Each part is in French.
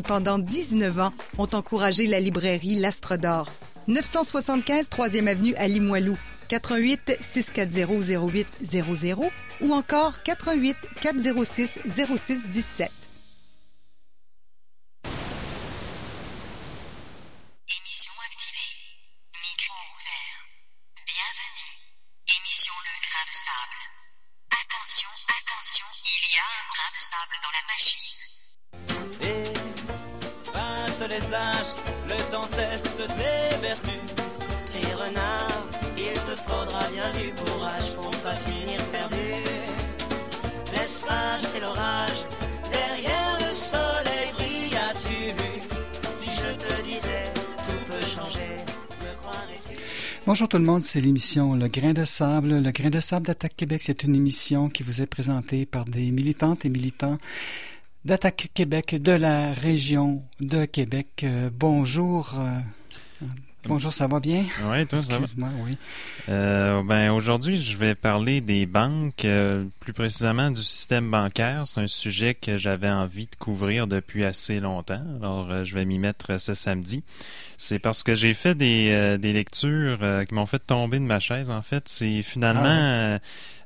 qui, pendant 19 ans, ont encouragé la librairie L'Astre d'Or. 975 3e Avenue à Limoilou, 88 640 0800 ou encore 88 406 0617. Émission activée. Micro ouvert. Bienvenue. Émission Le Grain de Sable. Attention, attention, il y a un grain de sable dans la machine. Et passe les âges, le temps teste tes vertus. Petit renard, il te faudra bien du courage pour ne pas finir perdu. Laisse passer l'orage, derrière le soleil brille, as-tu vu? Si je te disais, tout peut changer, me croirais-tu? Bonjour tout le monde, c'est l'émission Le Grain de Sable. Le Grain de Sable d'Attaque Québec, c'est une émission qui vous est présentée par des militantes et militants d'Attaque Québec de la région de Québec. Bonjour. Bonjour, ça va bien? Oui, toi, ça va? Excuse-moi, oui. Aujourd'hui, je vais parler des banques, plus précisément du système bancaire. C'est un sujet que j'avais envie de couvrir depuis assez longtemps. Alors, je vais m'y mettre ce samedi. C'est parce que j'ai fait des lectures qui m'ont fait tomber de ma chaise. En fait, c'est finalement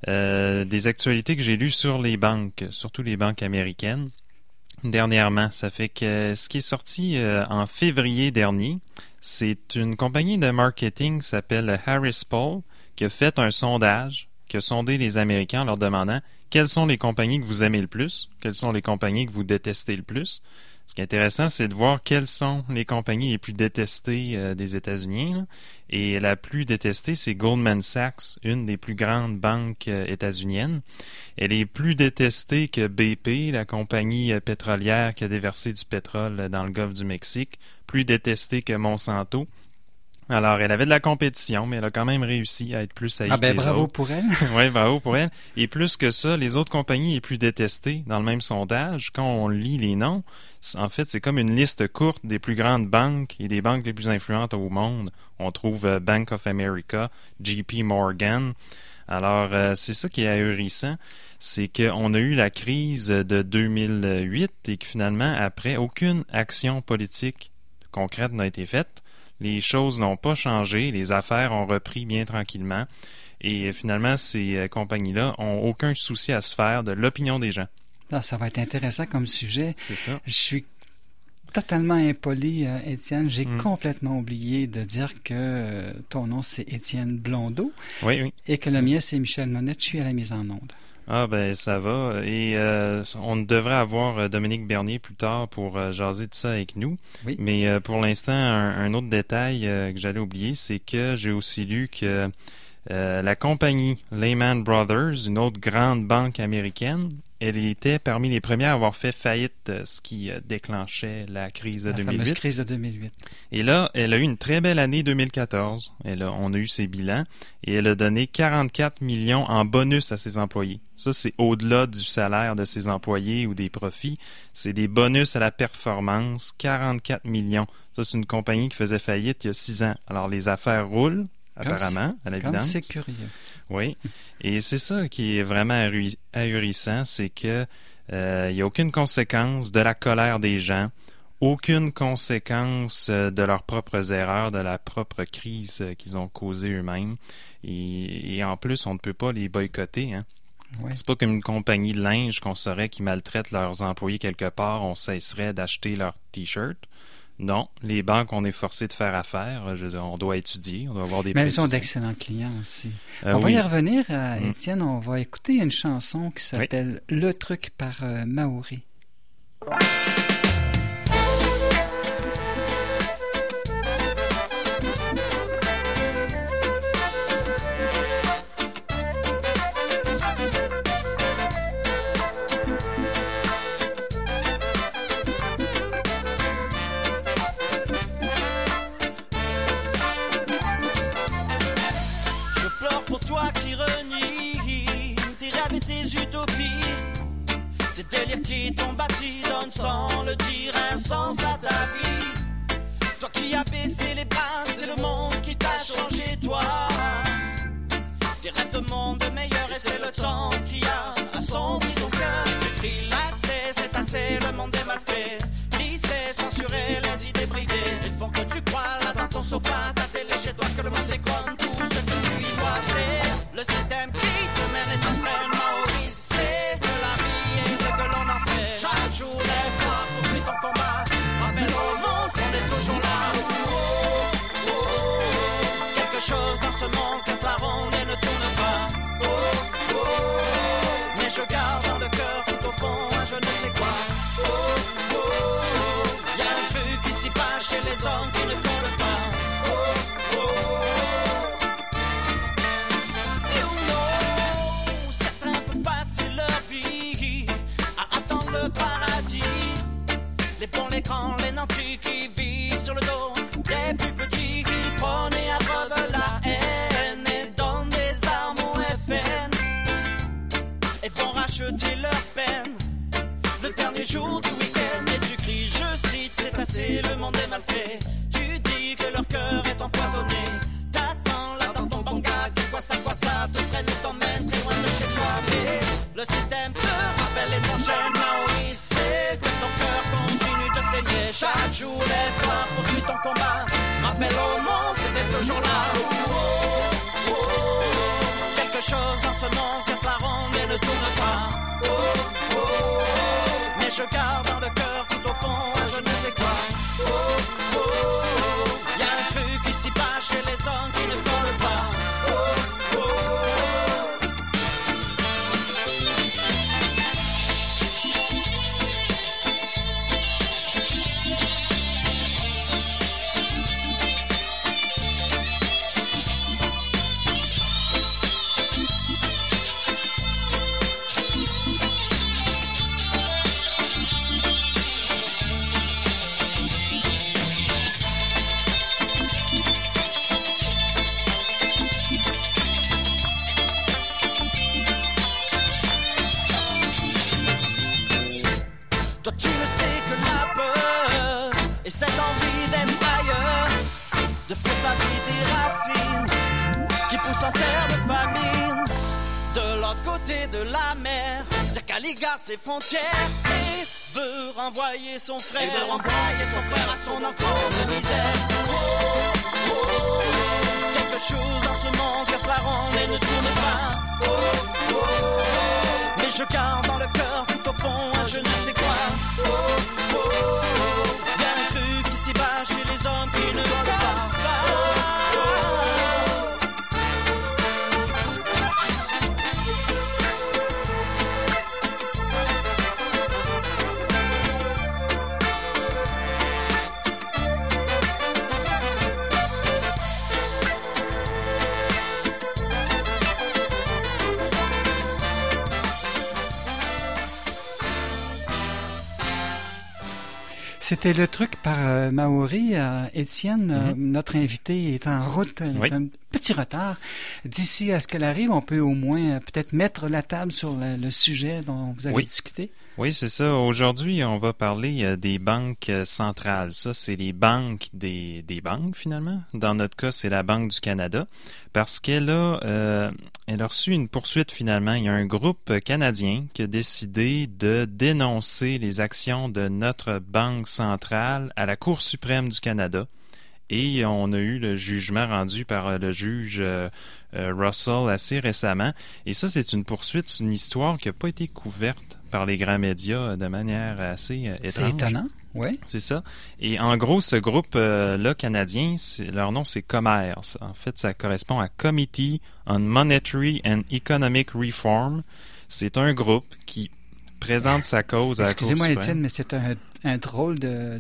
des actualités que j'ai lues sur les banques, surtout les banques américaines. Dernièrement, ça fait que ce qui est sorti en février dernier, c'est une compagnie de marketing qui s'appelle Harris Poll qui a fait un sondage, qui a sondé les Américains en leur demandant quelles sont les compagnies que vous aimez le plus, quelles sont les compagnies que vous détestez le plus. Ce qui est intéressant, c'est de voir quelles sont les compagnies les plus détestées des États-Unis. Là. Et la plus détestée, c'est Goldman Sachs, une des plus grandes banques états-uniennes. Elle est plus détestée que BP, la compagnie pétrolière qui a déversé du pétrole dans le golfe du Mexique, plus détestée que Monsanto. Alors, elle avait de la compétition, mais elle a quand même réussi à être plus haïe que les bravo autres. pour elle. Oui, bravo pour elle. Et plus que ça, les autres compagnies les plus détestées dans le même sondage, quand on lit les noms, en fait, c'est comme une liste courte des plus grandes banques et des banques les plus influentes au monde. On trouve Bank of America, JP Morgan. Alors, c'est ça qui est ahurissant, c'est qu'on a eu la crise de 2008 et que finalement, après, aucune action politique concrète n'a été faite. Les choses n'ont pas changé, les affaires ont repris bien tranquillement et finalement, ces compagnies-là ont aucun souci à se faire de l'opinion des gens. Là, ça va être intéressant comme sujet. C'est ça. Je suis totalement impoli, Étienne. J'ai complètement oublié de dire que ton nom, c'est Étienne Blondeau. Oui. Et que le mien, c'est Michel Monette. Je suis à la mise en onde. Ah ben ça va. Et on devrait avoir Dominique Bernier plus tard pour jaser de ça avec nous. Oui. Mais pour l'instant, un autre détail que j'allais oublier, c'est que j'ai aussi lu que la compagnie Lehman Brothers, une autre grande banque américaine, elle était parmi les premières à avoir fait faillite, ce qui déclenchait la crise de 2008. La fameuse crise de 2008. Et là, elle a eu une très belle année 2014. On a eu ses bilans et elle a donné 44 millions en bonus à ses employés. Ça, c'est au-delà du salaire de ses employés ou des profits. C'est des bonus à la performance, 44 millions. Ça, c'est une compagnie qui faisait faillite il y a 6 ans. Alors, les affaires roulent. Apparemment, à l'évidence. C'est curieux. Oui, et c'est ça qui est vraiment ahurissant, c'est que il n'y a aucune conséquence de la colère des gens, aucune conséquence de leurs propres erreurs, de la propre crise qu'ils ont causée eux-mêmes. Et en plus, on ne peut pas les boycotter, hein. Ouais. C'est pas comme une compagnie de linge qu'on saurait qui maltraite leurs employés quelque part, on cesserait d'acheter leurs t-shirts. Non, les banques, on est forcé de faire affaire. Je veux dire, on doit étudier, on doit avoir des Mais elles ont d'excellents clients aussi. On va y revenir, Étienne. On va écouter une chanson qui s'appelle Le Truc par Maori. Ces délires qui t'ont bâti donnent sans le dire un sens à ta vie. Toi qui as baissé les bras, c'est le monde qui t'a changé, toi. Tes rêves de monde meilleur et c'est le temps qui a assombri ton cœur. Tu cries assez, c'est assez, le monde est mal fait. Ici c'est censurer les idées bridées. Ils font que tu crois là dans ton sofa, ta télé chez toi, que le monde est comme tout ce que tu y vois. C'est le système qui te mène et t'entraîne, Maurice. C'est que la vie est ce que l'on en fait. Chaque jour, lève-toi, poursuis ton combat. Rappelle au monde qu'on est toujours là. Quelque chose dans ce monde casse la ronde et ne tourne pas. Mais je garde dans le cœur tout au fond un je ne sais quoi. Y a un truc qui s'y passe chez les hommes qui ne collent pas. You know, certains peuvent passer leur vie à attendre le paradis. Les bons, les grands, les nantis qui vivent sur le dos des plus petits qui prônent et abreuvent la haine et donnent des armes au FN et vont racheter leur peine le dernier jour du week-end. Et tu cries, je cite, c'est assez, le monde est mal fait. Tu dis que leur cœur est empoisonné. T'attends là dans ton banga, que quoi ça te freine et t'emmène très loin de chez toi. Mais le système te rappelle et t'enchaîne, Maurice. C'est que ton cœur continue de saigner. Chaque jour, lève-toi, poursuis ton combat. Rappelle au monde que t'es toujours là. Quelque chose dans ce monde casse la ronde et ne tourne pas. Mais je garde dans le cœur tout au fond un je ne sais quoi. Y a un truc qui s'y passe chez les hommes qui ne collent pas. Toi tu ne sais que la peur et cette envie d'être ailleurs, de faire ta vie des racines qui poussent en terre de famine. De l'autre côté de la mer, Zerkali garde ses frontières et veut renvoyer son frère. Et veut renvoyer son frère à son enclos de misère. Quelque chose dans ce monde casse la ronde et ne tourne pas. Mais je garde dans le cœur tout au fond un je ne sais quoi. Y a un truc qui s'y bat chez les hommes qui ne veulent pas. C'était le truc par Maori. Étienne, notre invité est en route. Oui. Un petit retard. D'ici à ce qu'elle arrive, on peut au moins peut-être mettre la table sur le sujet dont vous avez discuté. Oui, c'est ça. Aujourd'hui, on va parler des banques centrales. Ça, c'est les banques des banques, finalement. Dans notre cas, c'est la Banque du Canada. Parce qu'elle a reçu une poursuite, finalement. Il y a un groupe canadien qui a décidé de dénoncer les actions de notre Banque centrale à la Cour suprême du Canada. Et on a eu le jugement rendu par le juge Russell assez récemment. Et ça, c'est une poursuite, c'est une histoire qui n'a pas été couverte par les grands médias de manière assez étrange. C'est étonnant, oui. C'est ça. Et en gros, ce groupe-là canadien, leur nom, c'est Commerce. En fait, ça correspond à Committee on Monetary and Economic Reform. C'est un groupe qui présente sa cause à la Cour suprême. Excusez-moi, Étienne, mais c'est un drôle de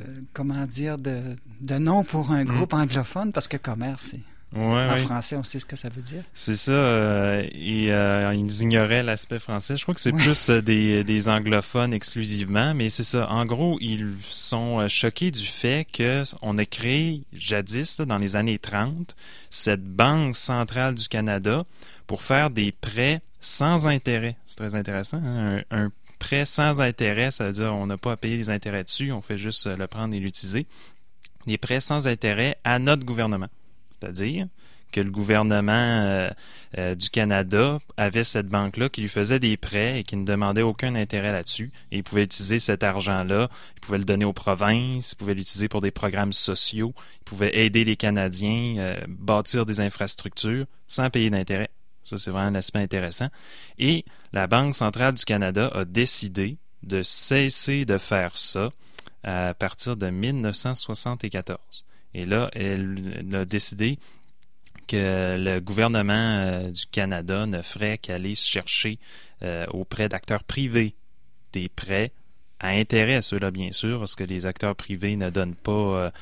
nom pour un groupe anglophone, parce que commerce, c'est... En français, on sait ce que ça veut dire. C'est ça. Ils ignoraient l'aspect français. Je crois que c'est plus des anglophones exclusivement, mais c'est ça. En gros, ils sont choqués du fait qu'on a créé jadis, dans les années 30, cette Banque centrale du Canada pour faire des prêts sans intérêt. C'est très intéressant, hein? Un prêt sans intérêt, ça veut dire on n'a pas à payer des intérêts dessus, on fait juste le prendre et l'utiliser. Des prêts sans intérêt à notre gouvernement. C'est-à-dire que le gouvernement du Canada avait cette banque-là qui lui faisait des prêts et qui ne demandait aucun intérêt là-dessus. Et il pouvait utiliser cet argent-là, il pouvait le donner aux provinces, il pouvait l'utiliser pour des programmes sociaux, il pouvait aider les Canadiens, bâtir des infrastructures sans payer d'intérêt. Ça, c'est vraiment un aspect intéressant. Et la Banque centrale du Canada a décidé de cesser de faire ça à partir de 1974. Et là, elle a décidé que le gouvernement du Canada ne ferait qu'aller chercher auprès d'acteurs privés des prêts à intérêt, ceux-là, bien sûr, parce que les acteurs privés ne donnent pas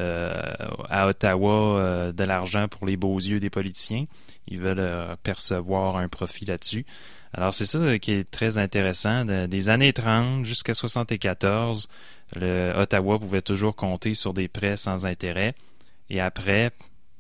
à Ottawa de l'argent pour les beaux yeux des politiciens. Ils veulent percevoir un profit là-dessus. Alors, c'est ça qui est très intéressant. Des années 30 jusqu'à 74, Ottawa pouvait toujours compter sur des prêts sans intérêt. Et après,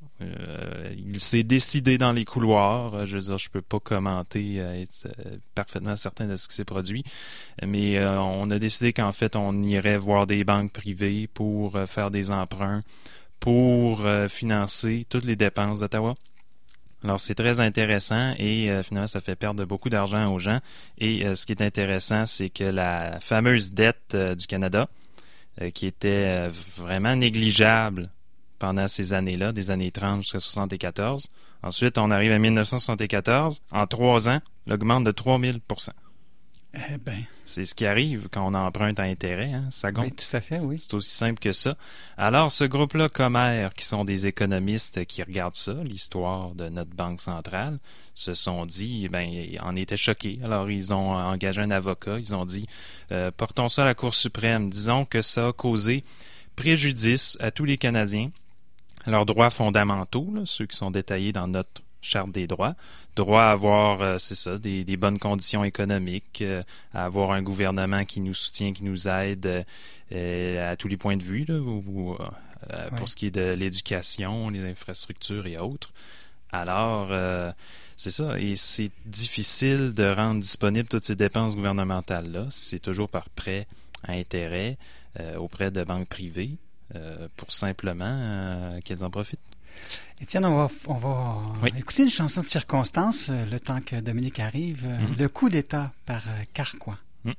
il s'est décidé dans les couloirs. Je veux dire, je peux pas commenter, être parfaitement certain de ce qui s'est produit, mais on a décidé qu'en fait, on irait voir des banques privées pour faire des emprunts, pour financer toutes les dépenses d'Ottawa. Alors, c'est très intéressant et finalement, ça fait perdre beaucoup d'argent aux gens. Et ce qui est intéressant, c'est que la fameuse dette du Canada, qui était vraiment négligeable pendant ces années-là, des années 30 jusqu'à 74. Ensuite, on arrive à 1974. En 3 ans, elle augmente de 3000 %. Eh bien. C'est ce qui arrive quand on emprunte à intérêt, hein? Ça gonfle. Oui, tout à fait, oui. C'est aussi simple que ça. Alors, ce groupe-là, Comer, qui sont des économistes qui regardent ça, l'histoire de notre banque centrale, se sont dit, en étaient choqués. Alors, ils ont engagé un avocat. Ils ont dit, portons ça à la Cour suprême. Disons que ça a causé préjudice à tous les Canadiens, à leurs droits fondamentaux, là, ceux qui sont détaillés dans notre Charte des droits, droit à avoir, c'est ça, des bonnes conditions économiques, à avoir un gouvernement qui nous soutient, qui nous aide à tous les points de vue, là, pour ce qui est de l'éducation, les infrastructures et autres. Alors, c'est ça, et c'est difficile de rendre disponibles toutes ces dépenses gouvernementales-là. C'est toujours par prêt à intérêt auprès de banques privées pour simplement qu'elles en profitent. Étienne, on va écouter une chanson de circonstance le temps que Dominique arrive. Le coup d'État par Carquois.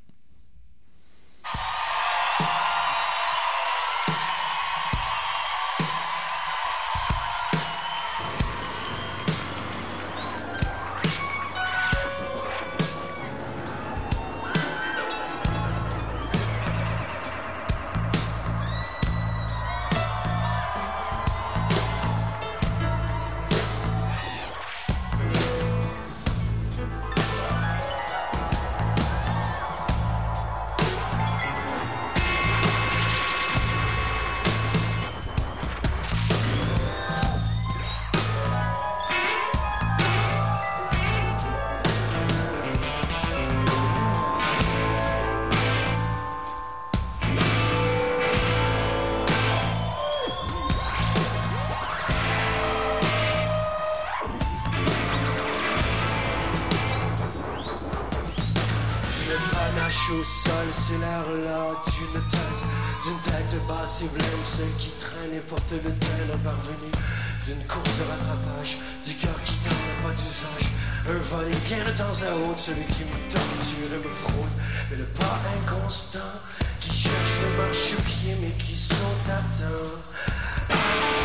Au sol, c'est l'air là d'une tête basse et blême, celle qui traîne et porte le train parvenu d'une course de rattrapage, du cœur qui n'a pas d'usage, un va-et-vient de temps à autre, celui qui me torture et me fraude, mais le pas inconstant, qui cherche le marchepied mais qui saute à temps.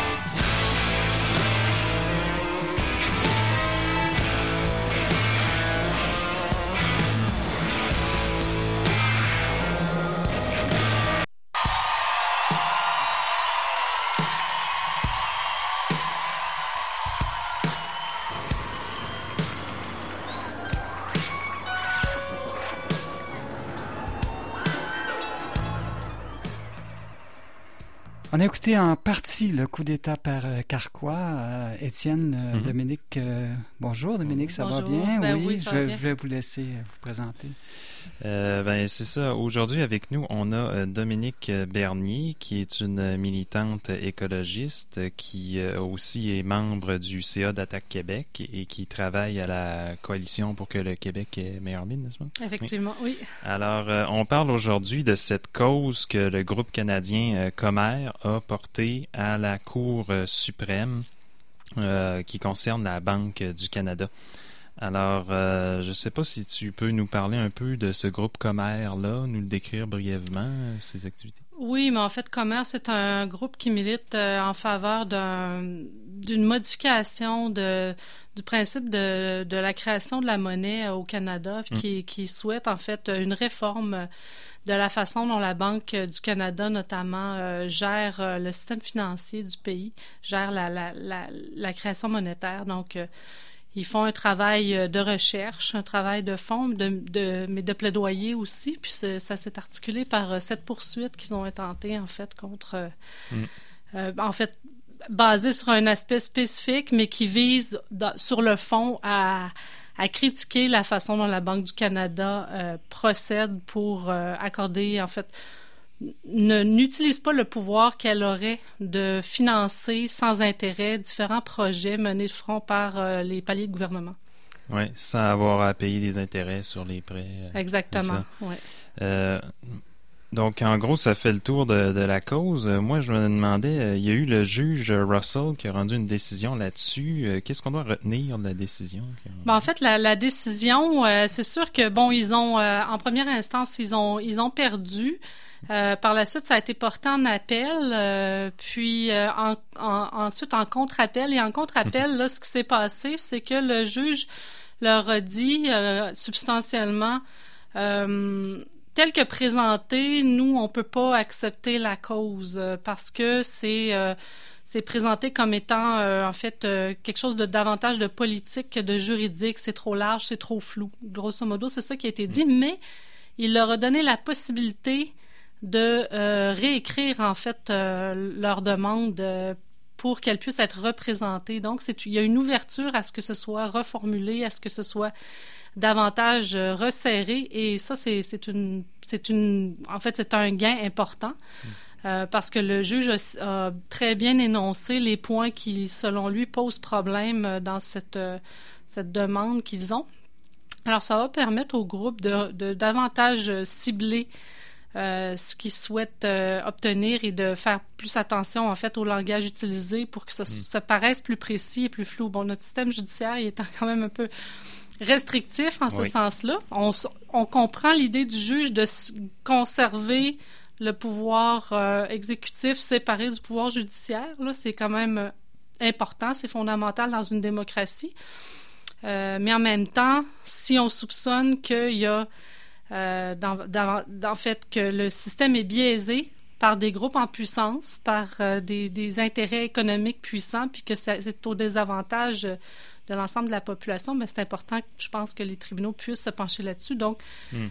On a écouté en partie le coup d'État par Carquois. Étienne, Dominique, bonjour Dominique, ça va bien? Oui, ça va bien. Je vais vous laisser vous présenter. C'est ça. Aujourd'hui, avec nous, on a Dominique Bernier, qui est une militante écologiste, qui aussi est membre du CA d'Attaque Québec et qui travaille à la Coalition pour que le Québec ait meilleure mine, n'est-ce pas? Effectivement, oui. Alors, on parle aujourd'hui de cette cause que le groupe canadien Comer a portée à la Cour suprême qui concerne la Banque du Canada. Alors, je ne sais pas si tu peux nous parler un peu de ce groupe Comer-là, nous le décrire brièvement, ses activités. Oui, mais en fait, Comer, c'est un groupe qui milite en faveur d'une modification du principe de la création de la monnaie au Canada, qui souhaite en fait une réforme de la façon dont la Banque du Canada, notamment, gère le système financier du pays, gère la création monétaire. Donc, ils font un travail de recherche, un travail de fond, mais de plaidoyer aussi. Puis ça s'est articulé par cette poursuite qu'ils ont intenté, en fait, contre... en fait, basée sur un aspect spécifique, mais qui vise, sur le fond, à critiquer la façon dont la Banque du Canada procède pour accorder, en fait... n'utilise pas le pouvoir qu'elle aurait de financer sans intérêt différents projets menés de front par les paliers de gouvernement. Oui, sans avoir à payer des intérêts sur les prêts. Exactement, oui. Donc, en gros, ça fait le tour de la cause. Moi, je me demandais, il y a eu le juge Russell qui a rendu une décision là-dessus. Qu'est-ce qu'on doit retenir de la décision? En fait, la décision, c'est sûr que, bon, ils ont, en première instance, ils ont perdu. Par la suite, ça a été porté en appel, puis ensuite en contre-appel. Et en contre-appel, là, ce qui s'est passé, c'est que le juge leur a dit substantiellement, tel que présenté, nous, on peut pas accepter la cause parce que c'est présenté comme étant, en fait, quelque chose de davantage de politique que de juridique. C'est trop large, c'est trop flou. Grosso modo, c'est ça qui a été dit. Mais il leur a donné la possibilité de réécrire, en fait, leur demande pour qu'elle puisse être représentée. Donc, il y a une ouverture à ce que ce soit reformulé, à ce que ce soit davantage resserré. Et ça, en fait, c'est un gain important parce que le juge a très bien énoncé les points qui, selon lui, posent problème dans cette demande qu'ils ont. Alors, ça va permettre au groupe de davantage cibler ce qu'ils souhaitent obtenir et de faire plus attention, en fait, au langage utilisé pour que ça paraisse plus précis et plus flou. Bon, notre système judiciaire, il est quand même un peu restrictif en ce sens-là. On comprend l'idée du juge de conserver le pouvoir exécutif séparé du pouvoir judiciaire. Là, c'est quand même important, c'est fondamental dans une démocratie. Mais en même temps, si on soupçonne qu'il y a en fait, que le système est biaisé par des groupes en puissance, par des intérêts économiques puissants, puis que c'est au désavantage de l'ensemble de la population, mais c'est important, je pense, que les tribunaux puissent se pencher là-dessus. Donc,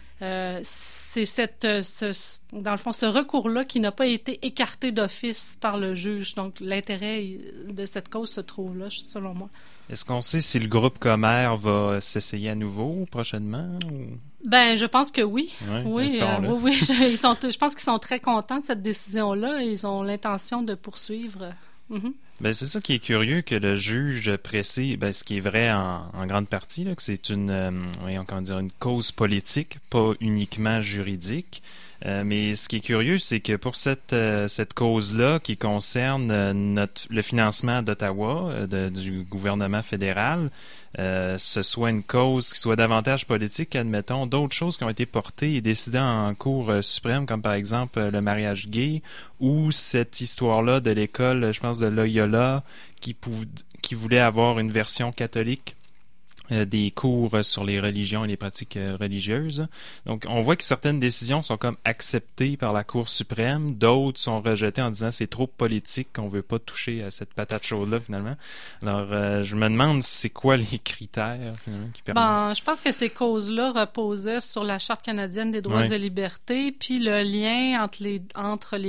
c'est dans le fond, ce recours-là qui n'a pas été écarté d'office par le juge. Donc, l'intérêt de cette cause se trouve là, selon moi. Est-ce qu'on sait si le groupe Comer va s'essayer à nouveau prochainement? Ou... Ben, je pense que oui. Oui. Je pense qu'ils sont très contents de cette décision-là. Ils ont l'intention de poursuivre. Ben, c'est ça qui est curieux, que le juge précise, ce qui est vrai en grande partie, là, que c'est une cause politique, pas uniquement juridique. Mais ce qui est curieux, c'est que pour cette cause-là qui concerne le financement d'Ottawa, du gouvernement fédéral, ce soit une cause qui soit davantage politique, admettons, d'autres choses qui ont été portées et décidées en Cour suprême, comme par exemple le mariage gay, ou cette histoire-là de l'école, je pense, de Loyola, qui voulait avoir une version catholique des cours sur les religions et les pratiques religieuses. Donc, on voit que certaines décisions sont comme acceptées par la Cour suprême, d'autres sont rejetées en disant c'est trop politique, qu'on veut pas toucher à cette patate chaude-là, finalement. Alors, je me demande c'est quoi les critères, finalement, qui permettent... je pense que ces causes-là reposaient sur la Charte canadienne des droits et libertés, puis le lien entre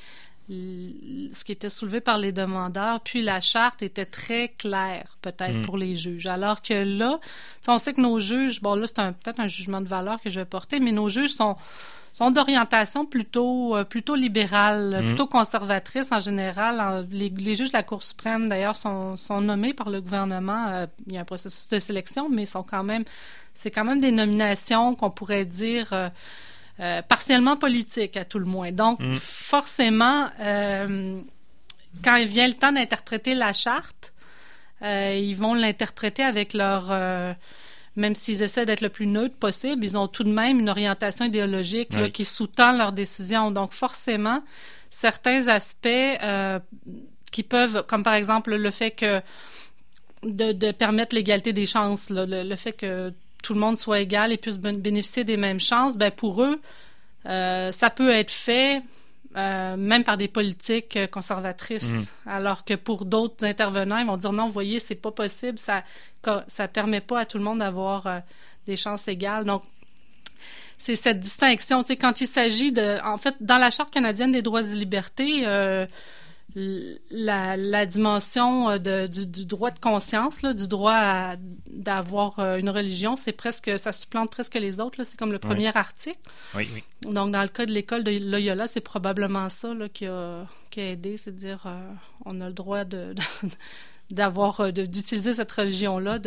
ce qui était soulevé par les demandeurs, puis la charte était très claire, peut-être, pour les juges. Alors que là, on sait que nos juges, bon, là, c'est peut-être un jugement de valeur que je vais porter, mais nos juges sont d'orientation plutôt libérale, plutôt conservatrice en général. Les juges de la Cour suprême, d'ailleurs, sont nommés par le gouvernement. Il y a un processus de sélection, mais c'est quand même des nominations qu'on pourrait dire... partiellement politique, à tout le moins. Donc, forcément, quand il vient le temps d'interpréter la charte, ils vont l'interpréter avec leur... même s'ils essaient d'être le plus neutre possible, ils ont tout de même une orientation idéologique là, qui sous-tend leurs décisions. Donc, forcément, certains aspects qui peuvent, comme par exemple le fait que de permettre l'égalité des chances, là, le fait que tout le monde soit égal et puisse bénéficier des mêmes chances, ben pour eux, ça peut être fait même par des politiques conservatrices, alors que pour d'autres intervenants, ils vont dire non, vous voyez, c'est pas possible, ça permet pas à tout le monde d'avoir des chances égales. Donc, c'est cette distinction, tu sais, quand il s'agit en fait, dans la Charte canadienne des droits et libertés, la dimension du droit de conscience, là, du droit d'avoir une religion, ça supplante presque les autres, là, c'est comme le premier article. Oui. Donc, dans le cas de l'école de Loyola, c'est probablement ça là, qui a aidé, c'est de dire on a le droit d'utiliser cette religion-là,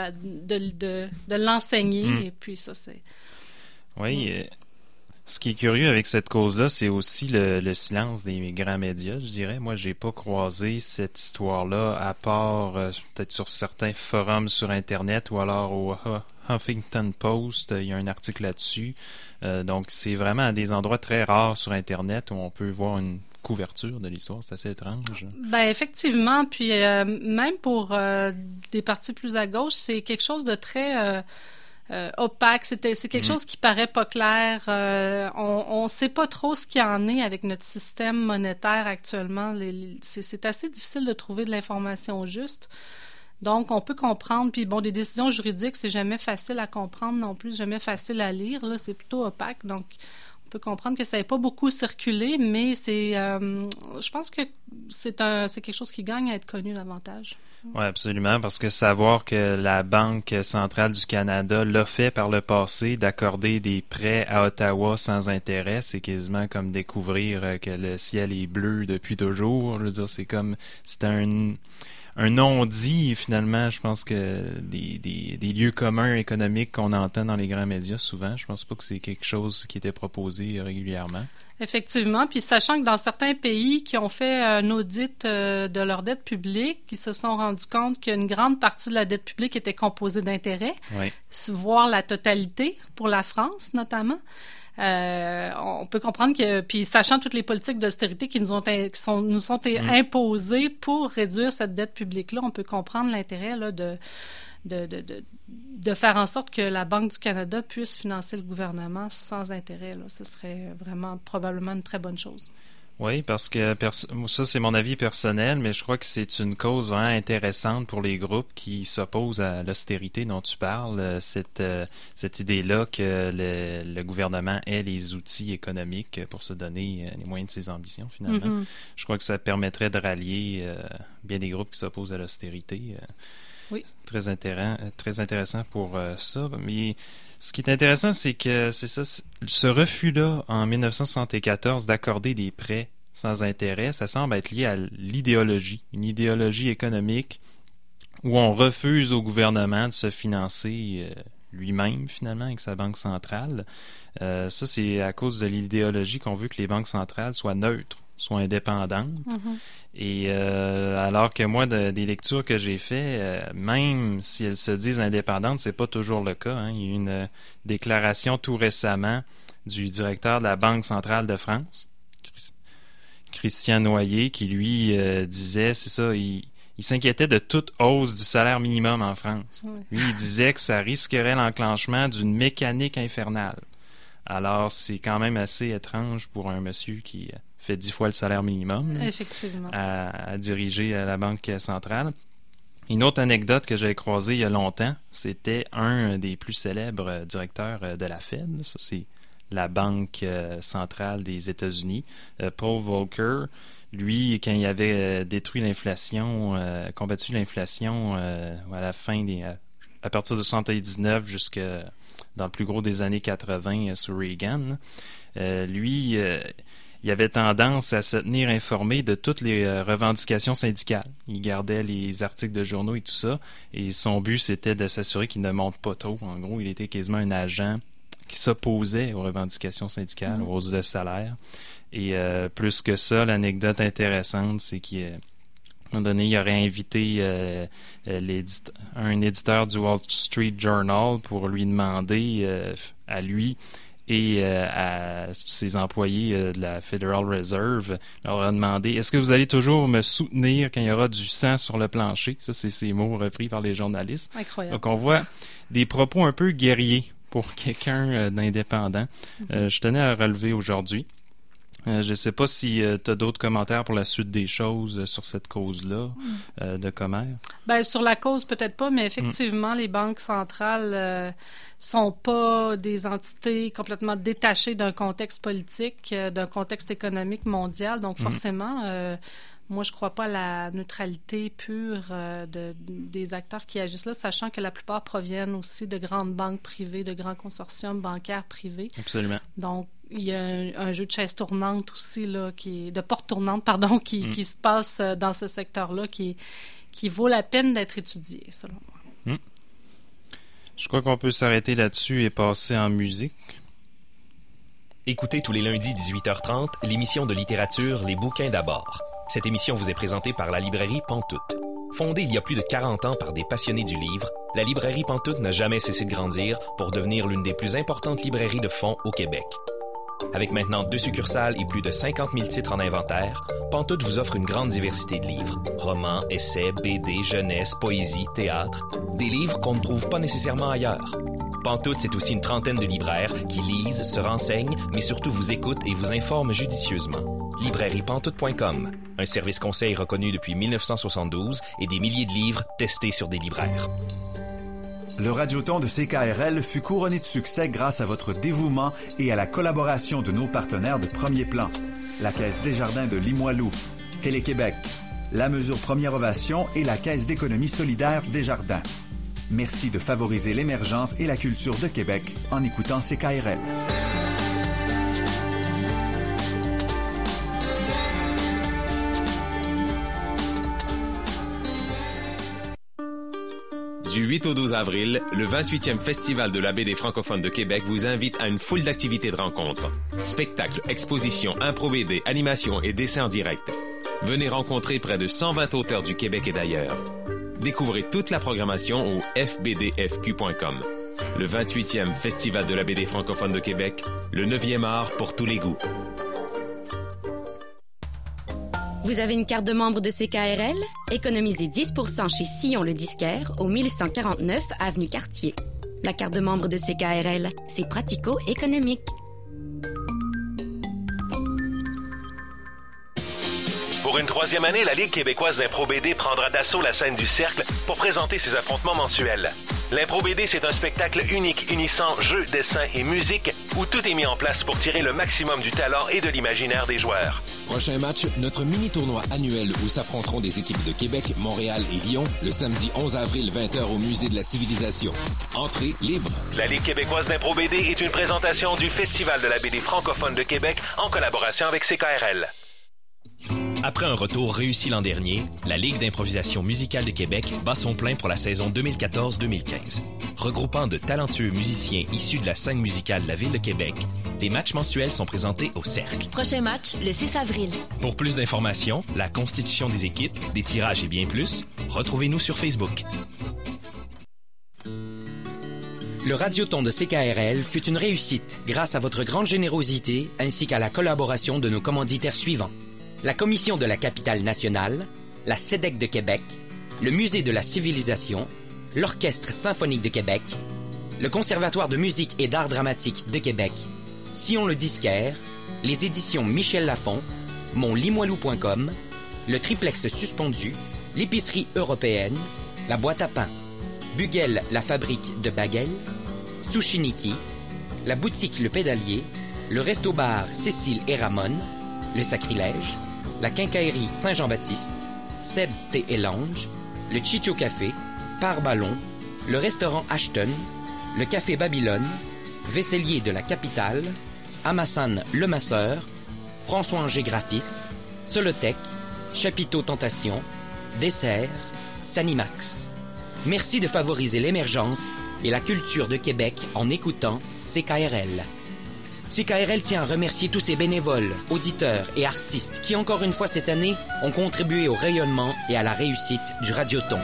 de l'enseigner, et puis ça, c'est... Oui, ce qui est curieux avec cette cause-là, c'est aussi le silence des grands médias, je dirais. Moi, j'ai pas croisé cette histoire-là, à part peut-être sur certains forums sur Internet ou alors au Huffington Post, il y a un article là-dessus. Donc, c'est vraiment à des endroits très rares sur Internet où on peut voir une couverture de l'histoire. C'est assez étrange. Ben effectivement, puis même pour des partis plus à gauche, c'est quelque chose de très... opaque, c'est quelque chose qui paraît pas clair. On sait pas trop ce qu'il y en est avec notre système monétaire actuellement. C'est assez difficile de trouver de l'information juste. Donc, on peut comprendre, puis bon, des décisions juridiques, c'est jamais facile à comprendre non plus, jamais facile à lire, là, c'est plutôt opaque. Donc, on peut comprendre que ça n'avait pas beaucoup circulé, mais je pense que c'est quelque chose qui gagne à être connu davantage. Oui, absolument, parce que savoir que la Banque centrale du Canada l'a fait par le passé, d'accorder des prêts à Ottawa sans intérêt, c'est quasiment comme découvrir que le ciel est bleu depuis toujours. Je veux dire, c'est un non-dit, finalement. Je pense que des lieux communs économiques qu'on entend dans les grands médias souvent, je pense pas que c'est quelque chose qui était proposé régulièrement. Effectivement, puis sachant que dans certains pays qui ont fait un audit de leur dette publique, qui se sont rendus compte qu'une grande partie de la dette publique était composée d'intérêts, voire la totalité, pour la France notamment. On peut comprendre que, puis sachant toutes les politiques d'austérité qui nous sont imposées pour réduire cette dette publique-là, on peut comprendre l'intérêt là, de faire en sorte que la Banque du Canada puisse financer le gouvernement sans intérêt. Là. Ce serait vraiment probablement une très bonne chose. Oui, parce que ça, c'est mon avis personnel, mais je crois que c'est une cause vraiment intéressante pour les groupes qui s'opposent à l'austérité dont tu parles, cette idée-là que le gouvernement ait les outils économiques pour se donner les moyens de ses ambitions, finalement. Je crois que ça permettrait de rallier bien des groupes qui s'opposent à l'austérité. Oui. Très intéressant pour ça. Mais ce qui est intéressant, c'est que c'est ça, ce refus-là, en 1974, d'accorder des prêts sans intérêt, ça semble être lié à l'idéologie, une idéologie économique où on refuse au gouvernement de se financer lui-même, finalement, avec sa banque centrale. Ça, c'est à cause de l'idéologie qu'on veut que les banques centrales soient neutres, soient indépendantes. Et alors que moi, des lectures que j'ai faites, même si elles se disent indépendantes, c'est pas toujours le cas. Hein. Il y a eu une déclaration tout récemment du directeur de la Banque centrale de France, Christian Noyer, qui lui disait, c'est ça, il s'inquiétait de toute hausse du salaire minimum en France. Lui, il disait que ça risquerait l'enclenchement d'une mécanique infernale. Alors, c'est quand même assez étrange pour un monsieur qui fait 10 fois le salaire minimum Effectivement. À diriger la Banque centrale. Une autre anecdote que j'avais croisée il y a longtemps, c'était un des plus célèbres directeurs de la Fed. Ça, c'est la Banque centrale des États-Unis. Paul Volcker, lui, quand il avait détruit l'inflation, combattu l'inflation à la fin à partir de 1979 jusqu'à dans le plus gros des années 80 sous Reagan, lui, il avait tendance à se tenir informé de toutes les revendications syndicales. Il gardait les articles de journaux et tout ça, et son but, c'était de s'assurer qu'il ne monte pas trop. En gros, il était quasiment un agent qui s'opposait aux revendications syndicales, aux hausses de salaire. Et plus que ça, l'anecdote intéressante, c'est qu'il un moment donné, il aurait invité un éditeur du Wall Street Journal pour lui demander à lui et à ses employés de la Federal Reserve, leur a demandé: est-ce que vous allez toujours me soutenir quand il y aura du sang sur le plancher? Ça, c'est ces mots repris par les journalistes. Incroyable. Donc, on voit des propos un peu guerriers pour quelqu'un d'indépendant. Je tenais à relever aujourd'hui. Je ne sais pas si tu as d'autres commentaires pour la suite des choses sur cette cause-là de Comer. Ben, sur la cause, peut-être pas, mais effectivement, les banques centrales sont pas des entités complètement détachées d'un contexte politique, d'un contexte économique mondial. Donc, forcément, moi, je crois pas à la neutralité pure des acteurs qui agissent là, sachant que la plupart proviennent aussi de grandes banques privées, de grands consortiums bancaires privés. Absolument. Donc, il y a un jeu de chaise tournante aussi, là, de porte tournante, pardon, qui se passe dans ce secteur-là, qui vaut la peine d'être étudié, selon moi. Je crois qu'on peut s'arrêter là-dessus et passer en musique. Écoutez tous les lundis 18h30 l'émission de littérature Les Bouquins d'abord. Cette émission vous est présentée par la librairie Pantoute. Fondée il y a plus de 40 ans par des passionnés du livre, la librairie Pantoute n'a jamais cessé de grandir pour devenir l'une des plus importantes librairies de fonds au Québec. Avec maintenant 2 succursales et plus de 50 000 titres en inventaire, Pantoute vous offre une grande diversité de livres. Romans, essais, BD, jeunesse, poésie, théâtre. Des livres qu'on ne trouve pas nécessairement ailleurs. Pantoute, c'est aussi une trentaine de libraires qui lisent, se renseignent, mais surtout vous écoutent et vous informent judicieusement. Librairiepantoute.com, un service conseil reconnu depuis 1972 et des milliers de livres testés sur des libraires. Le Radioton de CKRL fut couronné de succès grâce à votre dévouement et à la collaboration de nos partenaires de premier plan. La Caisse Desjardins de Limoilou, Télé-Québec, La Mesure Première Ovation et la Caisse d'économie solidaire Desjardins. Merci de favoriser l'émergence et la culture de Québec en écoutant CKRL. Du 8 au 12 avril, le 28e Festival de la BD francophone de Québec vous invite à une foule d'activités de rencontres. Spectacles, expositions, impro-BD, animations et dessins en direct. Venez rencontrer près de 120 auteurs du Québec et d'ailleurs. Découvrez toute la programmation au fbdfq.com. Le 28e Festival de la BD francophone de Québec, le 9e art pour tous les goûts. Vous avez une carte de membre de CKRL? Économisez 10% chez Sillon le disquaire au 1149 Avenue Cartier. La carte de membre de CKRL, c'est pratico-économique. Pour une 3e année, la Ligue québécoise d'impro-BD prendra d'assaut la scène du Cercle pour présenter ses affrontements mensuels. L'impro-BD, c'est un spectacle unique unissant jeu, dessin et musique où tout est mis en place pour tirer le maximum du talent et de l'imaginaire des joueurs. Prochain match, notre mini-tournoi annuel où s'affronteront des équipes de Québec, Montréal et Lyon le samedi 11 avril 20h au Musée de la Civilisation. Entrée libre. La Ligue québécoise d'impro-BD est une présentation du Festival de la BD francophone de Québec en collaboration avec CKRL. Après un retour réussi l'an dernier, la Ligue d'improvisation musicale de Québec bat son plein pour la saison 2014-2015. Regroupant de talentueux musiciens issus de la scène musicale de la Ville de Québec, les matchs mensuels sont présentés au Cercle. Prochain match, le 6 avril. Pour plus d'informations, la constitution des équipes, des tirages et bien plus, retrouvez-nous sur Facebook. Le Radioton de CKRL fut une réussite grâce à votre grande générosité ainsi qu'à la collaboration de nos commanditaires suivants. La Commission de la Capitale nationale, la CEDEC de Québec, le Musée de la Civilisation, l'Orchestre symphonique de Québec, le Conservatoire de musique et d'art dramatique de Québec, Sillon le disquaire, les éditions Michel Lafon, monlimoilou.com, le triplex suspendu, l'épicerie européenne, la boîte à pain, Bugel la fabrique de Baguel, Sushi Niki, la boutique Le Pédalier, le resto-bar Cécile et Ramon, le Sacrilège, la quincaillerie Saint-Jean-Baptiste, Seb's Thé et Lounge, le Chicho Café, Par Ballon, le restaurant Ashton, le Café Babylone, Vaisselier de la Capitale, Amassan Le Masseur, François Angers Graphiste, Solotech, Chapiteau Tentation, Dessert, Sanimax. Merci de favoriser l'émergence et la culture de Québec en écoutant CKRL. CKRL tient à remercier tous ces bénévoles, auditeurs et artistes qui, encore une fois cette année, ont contribué au rayonnement et à la réussite du Radioton.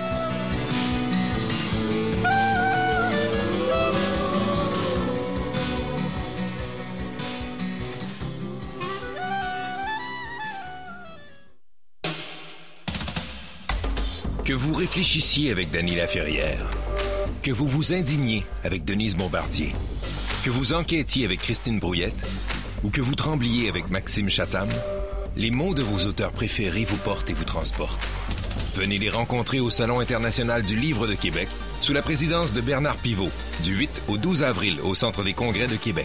Que vous réfléchissiez avec Dany Laferrière, que vous vous indigniez avec Denise Bombardier, que vous enquêtiez avec Christine Brouillette ou que vous trembliez avec Maxime Chatham, les mots de vos auteurs préférés vous portent et vous transportent. Venez les rencontrer au Salon international du livre de Québec sous la présidence de Bernard Pivot, du 8 au 12 avril au Centre des congrès de Québec.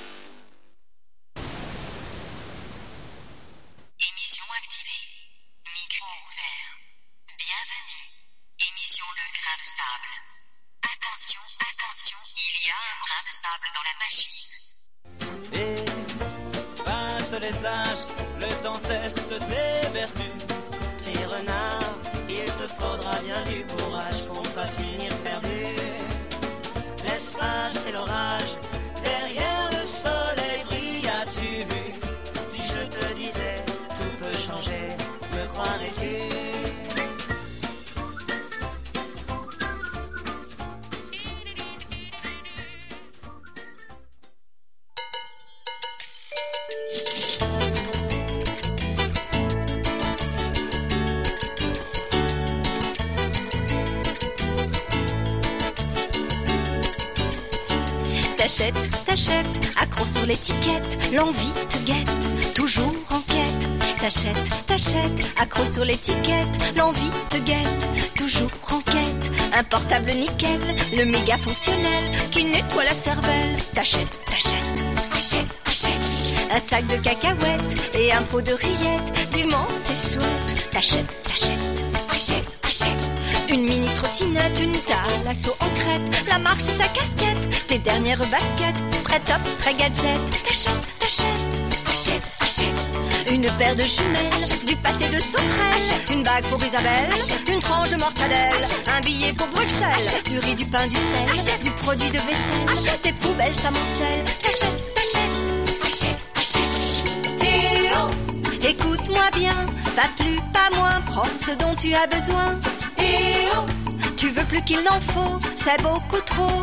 Émission activée. Micro ouvert. Bienvenue. Émission Le Grain de Sable. Attention, attention, il y a un grain de sable dans la machine. Et passe les âges, le temps teste tes vertus. Petit renard, il te faudra bien du courage pour ne pas finir perdu. L'espace et l'orage, derrière le soleil brille, as-tu vu? Si je te disais, tout peut changer, me croirais-tu? T'achètes, accro sur l'étiquette, l'envie te guette, toujours en quête. T'achètes, accro sur l'étiquette, l'envie te guette, toujours en quête. Un portable nickel, le méga fonctionnel, qui nettoie la cervelle. T'achètes, achète. Un sac de cacahuètes et un pot de rillettes, du Mans c'est chouette. T'achètes. Une mini trottinette, une Thalasso en crête, la marque sur ta casquette, tes dernières baskets, très top, très gadget. T'achètes. Une paire de jumelles, du pâté de sauterelle, une bague pour Isabelle, une tranche de mortadelle, un billet pour Bruxelles, du riz, du pain, du sel, du produit de vaisselle, tes poubelles s'amoncellent. T'achètes. Et oh, écoute-moi bien, pas plus, pas moins, prends ce dont tu as besoin. Et oh, tu veux plus qu'il n'en faut, c'est beaucoup trop.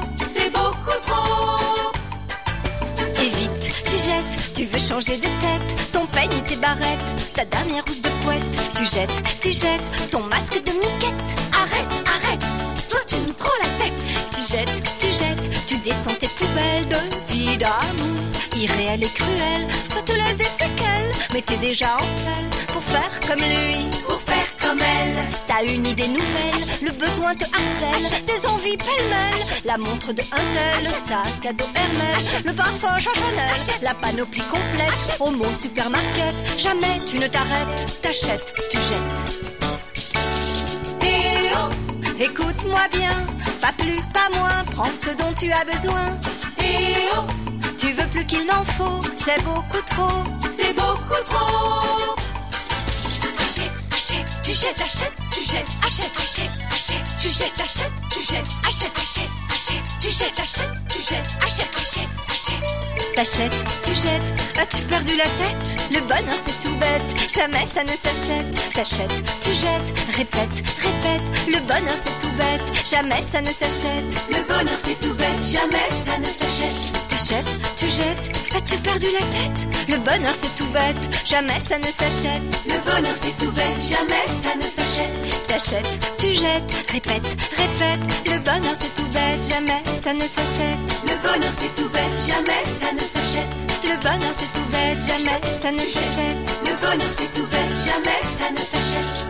Et vite, tu jettes, tu veux changer de tête, ton peigne et tes barrettes, ta dernière housse de couette. Tu jettes, ton masque de miquette. Arrête, toi tu nous prends la tête. Tu jettes, tu descends tes poubelles de vie d'amour, irréel et cruel, ça te laisse des séquelles, mais t'es déjà en selle pour faire comme lui, pour faire comme elle. T'as une idée nouvelle, le besoin te harcèle, des envies pêle-mêle, la montre de Huntel, le sac à dos Hermès, le parfum Chanel, la panoplie complète, au mot supermarket, jamais tu ne t'arrêtes, t'achètes, tu jettes. Et oh, écoute-moi bien, pas plus, pas moins, prends ce dont tu as besoin. Et oh, tu veux plus qu'il n'en faut, c'est beaucoup trop. Achète, tu jettes, achète, tu jettes, achète, tu jettes, achète, tu jettes, T'achètes, tu jettes, as-tu perdu la tête? Le bonheur c'est tout bête, jamais ça ne s'achète. T'achètes, tu jettes, répète, le bonheur c'est tout bête, jamais ça ne s'achète. Le bonheur c'est tout bête, jamais ça ne s'achète. T'achètes, tu jettes, as-tu perdu la tête? Le bonheur c'est tout bête, jamais ça ne s'achète. Le bonheur c'est tout bête, jamais ça ne s'achète. T'achètes, tu jettes, répète, le bonheur c'est tout bête, jamais ça ne s'achète. Le bonheur c'est tout bête, jamais ça ne s'achète. Le bonheur c'est tout bête, jamais ça ne s'achète. Le bonheur c'est tout bête, jamais ça ne s'achète.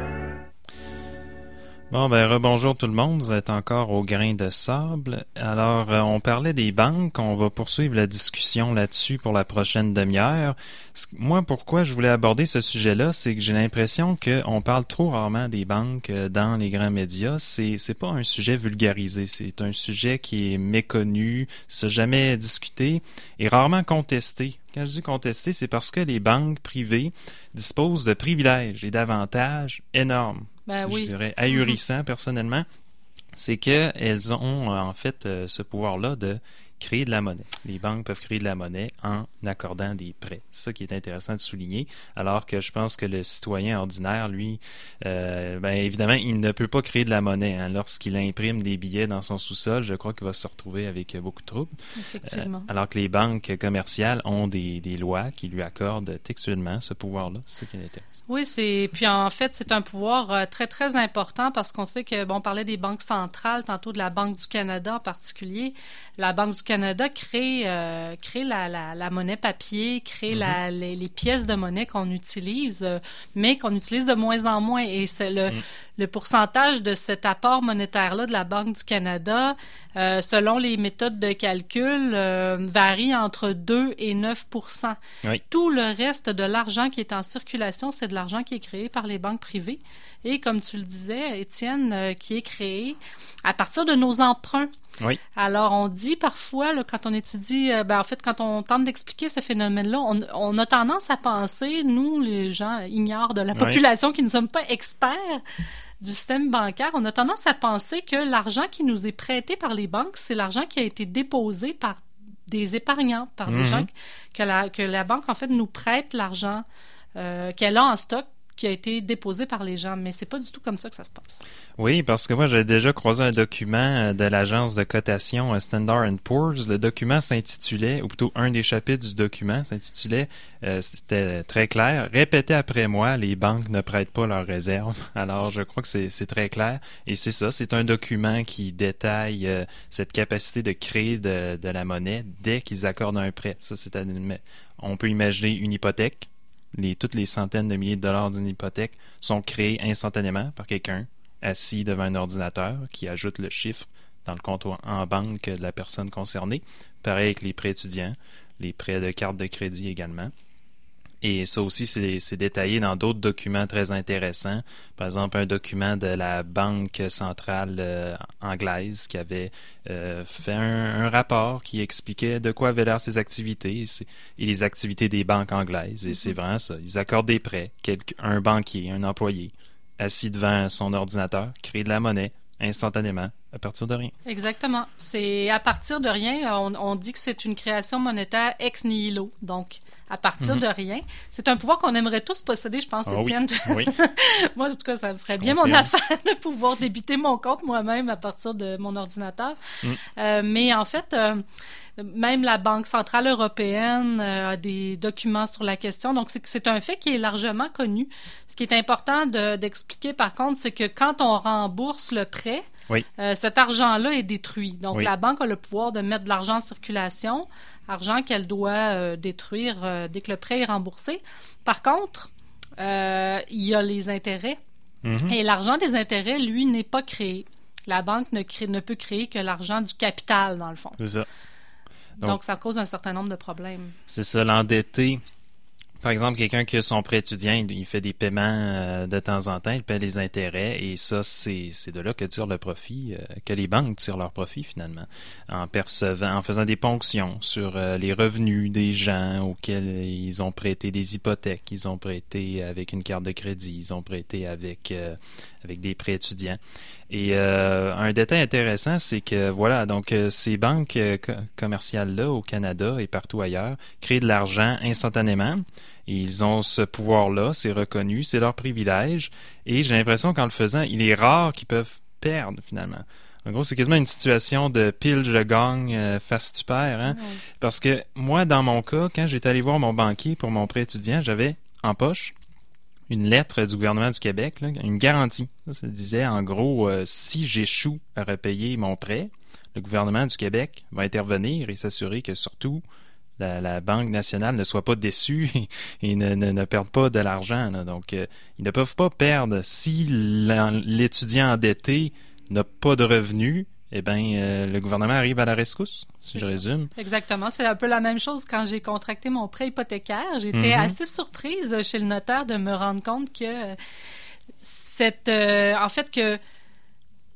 Bon, rebonjour tout le monde, vous êtes encore au grain de sable. Alors, on parlait des banques, on va poursuivre la discussion là-dessus pour la prochaine demi-heure. Moi, pourquoi je voulais aborder ce sujet-là, c'est que j'ai l'impression qu'on parle trop rarement des banques dans les grands médias. C'est pas un sujet vulgarisé, c'est un sujet qui est méconnu, ça jamais discuté et rarement contesté. Quand je dis contesté, c'est parce que les banques privées disposent de privilèges et d'avantages énormes. Je dirais ahurissant personnellement, c'est qu'elles ont en fait ce pouvoir-là de créer de la monnaie. Les banques peuvent créer de la monnaie en accordant des prêts. C'est ça qui est intéressant de souligner, alors que je pense que le citoyen ordinaire, lui, évidemment, il ne peut pas créer de la monnaie. Hein. Lorsqu'il imprime des billets dans son sous-sol, je crois qu'il va se retrouver avec beaucoup de troubles. Effectivement. Alors que les banques commerciales ont des lois qui lui accordent textuellement ce pouvoir-là. C'est ça qui est intéressant. Oui, puis en fait, c'est un pouvoir très, très important parce qu'on sait que, on parlait des banques centrales, tantôt de la Banque du Canada en particulier. La Banque du Canada crée la monnaie papier, crée les pièces de monnaie qu'on utilise, mais qu'on utilise de moins en moins. Et c'est le pourcentage de cet apport monétaire-là de la Banque du Canada, selon les méthodes de calcul, varie entre 2 et 9%. Oui. Tout le reste de l'argent qui est en circulation, c'est de l'argent qui est créé par les banques privées. Et comme tu le disais, Étienne, qui est créé à partir de nos emprunts. Oui. Alors, on dit parfois, là, quand on étudie, en fait, quand on tente d'expliquer ce phénomène-là, on a tendance à penser, nous, les gens ignares de la population qui ne sommes pas experts du système bancaire, on a tendance à penser que l'argent qui nous est prêté par les banques, c'est l'argent qui a été déposé par des épargnants, par des gens que la banque, en fait, nous prête l'argent qu'elle a en stock, qui a été déposé par les gens, mais c'est pas du tout comme ça que ça se passe. Oui, parce que moi, j'ai déjà croisé un document de l'agence de cotation Standard & Poor's. Le document s'intitulait, ou plutôt un des chapitres du document s'intitulait, c'était très clair, « Répétez après moi, les banques ne prêtent pas leurs réserves ». Alors, je crois que c'est très clair. Et c'est ça, c'est un document qui détaille cette capacité de créer de la monnaie dès qu'ils accordent un prêt. Ça, on peut imaginer une hypothèque. Toutes les centaines de milliers de dollars d'une hypothèque sont créés instantanément par quelqu'un assis devant un ordinateur qui ajoute le chiffre dans le compte en banque de la personne concernée. Pareil avec les prêts étudiants, les prêts de carte de crédit également. Et ça aussi, c'est détaillé dans d'autres documents très intéressants. Par exemple, un document de la Banque centrale anglaise qui avait fait un rapport qui expliquait de quoi avaient l'air ses activités et les activités des banques anglaises. Et c'est vraiment ça. Ils accordent des prêts. Un banquier, un employé, assis devant son ordinateur, crée de la monnaie instantanément à partir de rien. Exactement. C'est à partir de rien. On dit que c'est une création monétaire ex nihilo. Donc, à partir de rien. C'est un pouvoir qu'on aimerait tous posséder, je pense, Étienne. Oui. Moi, en tout cas, ça me ferait bien mon affaire de pouvoir débiter mon compte moi-même à partir de mon ordinateur. Mais en fait, même la Banque centrale européenne a des documents sur la question. Donc, c'est un fait qui est largement connu. Ce qui est important d'expliquer, par contre, c'est que quand on rembourse le prêt, cet argent-là est détruit. Donc, la banque a le pouvoir de mettre de l'argent en circulation, argent qu'elle doit détruire dès que le prêt est remboursé. Par contre, il y a les intérêts. Et l'argent des intérêts, lui, n'est pas créé. La banque ne peut créer que l'argent du capital, dans le fond. C'est ça. Donc, ça cause un certain nombre de problèmes. C'est ça, l'endetté. Par exemple, quelqu'un qui a son prêt étudiant, il fait des paiements de temps en temps, il paie les intérêts et ça, c'est de là que tire le profit, que les banques tirent leur profit finalement, en faisant des ponctions sur les revenus des gens auxquels ils ont prêté des hypothèques, ils ont prêté avec une carte de crédit, ils ont prêté avec des prêts étudiants. Et un détail intéressant, c'est que voilà, donc ces banques commerciales-là au Canada et partout ailleurs créent de l'argent instantanément. Ils ont ce pouvoir-là, c'est reconnu, c'est leur privilège. Et j'ai l'impression qu'en le faisant, il est rare qu'ils peuvent perdre finalement. En gros, c'est quasiment une situation de pile je gagne, face tu perds. Hein? Oui. Parce que moi, dans mon cas, quand j'étais allé voir mon banquier pour mon prêt étudiant, j'avais en poche une lettre du gouvernement du Québec, là, une garantie. Ça disait, en gros, si j'échoue à repayer mon prêt, le gouvernement du Québec va intervenir et s'assurer que surtout la Banque nationale ne soit pas déçue et ne perde pas de l'argent. Là. Donc, ils ne peuvent pas perdre. Si l'étudiant endetté n'a pas de revenus, eh bien, le gouvernement arrive à la rescousse, si je résume. Exactement. C'est un peu la même chose quand j'ai contracté mon prêt hypothécaire. J'étais assez surprise chez le notaire de me rendre compte que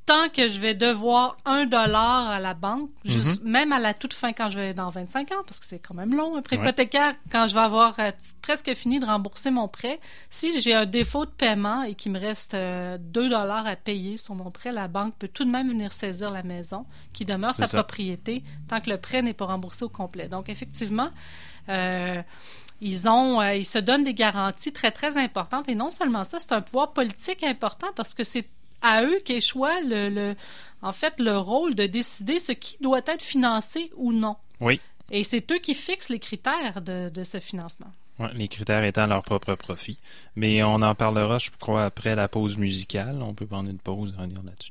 tant que je vais devoir $1 à la banque, même à la toute fin quand je vais dans 25 ans, parce que c'est quand même long, un prêt hypothécaire, quand je vais avoir presque fini de rembourser mon prêt, si j'ai un défaut de paiement et qu'il me reste $2 à payer sur mon prêt, la banque peut tout de même venir saisir la maison qui demeure sa propriété tant que le prêt n'est pas remboursé au complet. Donc, effectivement, ils se donnent des garanties très, très importantes. Et non seulement ça, c'est un pouvoir politique important parce que c'est à eux qu'échoit en fait, le rôle de décider ce qui doit être financé ou non. Oui. Et c'est eux qui fixent les critères de ce financement. Ouais, les critères étant leur propre profit. Mais on en parlera, je crois, après la pause musicale. On peut prendre une pause et revenir là-dessus.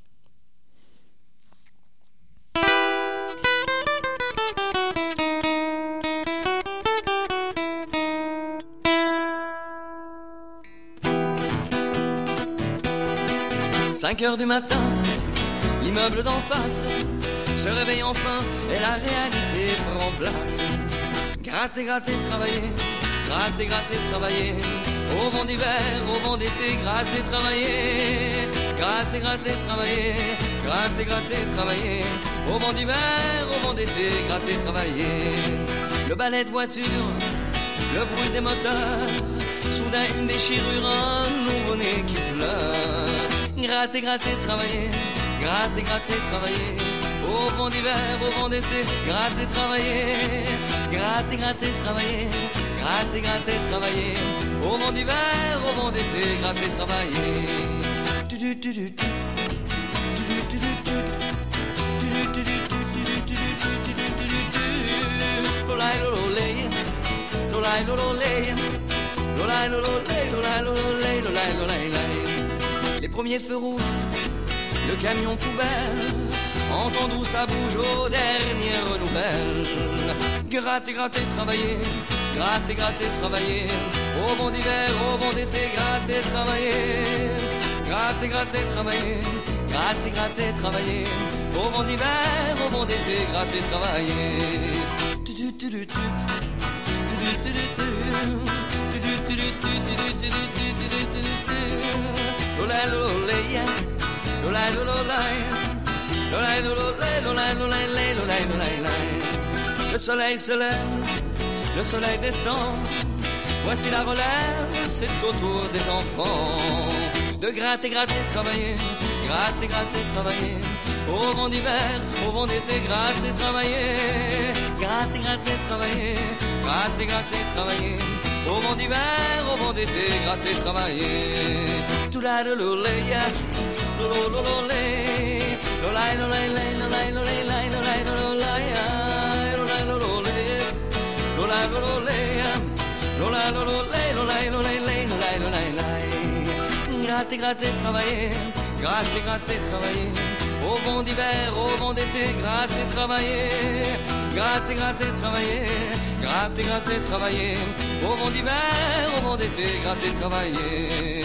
« 5 heures du matin, l'immeuble d'en face se réveille enfin et la réalité prend place. Gratter, gratter, travailler, gratter, gratter, travailler. Au vent d'hiver, au vent d'été, gratter, travailler. Gratter, gratter, travailler, gratter, gratter, travailler. Au vent d'hiver, au vent d'été, gratter, travailler. Le balai de voiture, le bruit des moteurs. Soudain une déchirure, un nouveau-né qui pleure. Gratter, gratter, travailler, gratter, gratter, travailler. Au vent d'hiver, au vent d'été, gratter, travailler. Gratter, gratter, travailler, gratter, gratter, travailler. Au vent d'hiver, au vent d'été, gratter, travailler. Les premiers feux rouges, le camion poubelle, entend où ça bouge aux dernières nouvelles. Gratter, gratter, travailler, gratter, gratter, travailler. Au vent d'hiver, au vent d'été, gratter, travailler. Gratter, gratter, travailler, gratter, gratter, travailler. Au vent d'hiver, au vent d'été, gratter, travailler. Le soleil se lève, le soleil descend. Voici la relève, c'est au tour des enfants. De gratter, gratter, travailler, gratter, gratter, travailler. Au vent d'hiver, au vent d'été, gratter, travailler. Gratter, gratter, travailler, gratter, gratter, travailler. Au vent d'hiver, au vent d'été, gratter, travailler. Tout la de l'oléa, l'ololololé, l'olay, l'olay, l'olay, l'olay, l'olay, l'olay, l'olay, l'olay, l'olay, l'olay, l'olay, l'olay. Gratter, gratter, travailler, gratter, gratter, travailler. Au vent d'hiver, au vent d'été, gratter, travailler. Gratter, gratter, travailler, gratter, gratter, travailler. Au vent d'hiver, au vent d'été, gratter, travailler.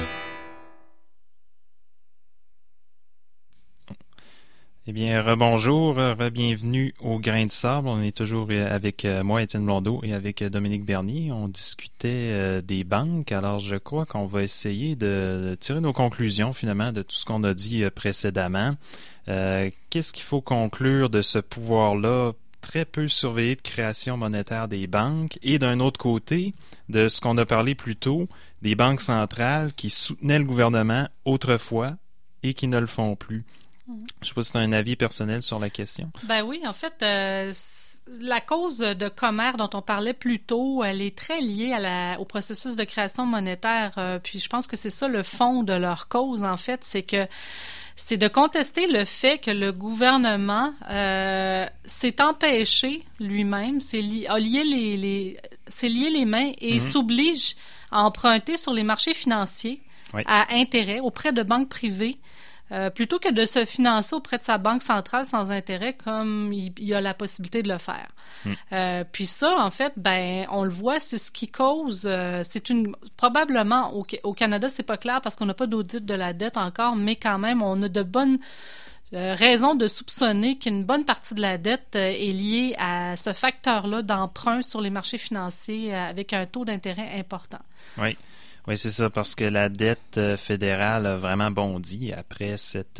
Eh bien, rebonjour, bienvenue au Grain de Sable. On est toujours avec moi, Étienne Blondeau, et avec Dominique Bernier. On discutait des banques. Alors, je crois qu'on va essayer de tirer nos conclusions, finalement, de tout ce qu'on a dit précédemment. Qu'est-ce qu'il faut conclure de ce pouvoir-là très peu surveillé de création monétaire des banques, et d'un autre côté, de ce qu'on a parlé plus tôt, des banques centrales qui soutenaient le gouvernement autrefois et qui ne le font plus? Je ne sais pas si tu as un avis personnel sur la question. Ben oui, en fait, la cause de Comer dont on parlait plus tôt, elle est très liée au processus de création monétaire. Puis je pense que c'est ça le fond de leur cause, en fait, c'est de contester le fait que le gouvernement s'est empêché lui-même, s'est lié les mains et s'oblige à emprunter sur les marchés financiers à intérêt auprès de banques privées. Plutôt que de se financer auprès de sa banque centrale sans intérêt comme il a la possibilité de le faire. Puis ça, en fait, on le voit, c'est ce qui cause, probablement au Canada, c'est pas clair parce qu'on n'a pas d'audit de la dette encore, mais quand même, on a de bonnes raisons de soupçonner qu'une bonne partie de la dette est liée à ce facteur-là d'emprunt sur les marchés financiers avec un taux d'intérêt important. Oui. Oui, c'est ça, parce que la dette fédérale a vraiment bondi après cette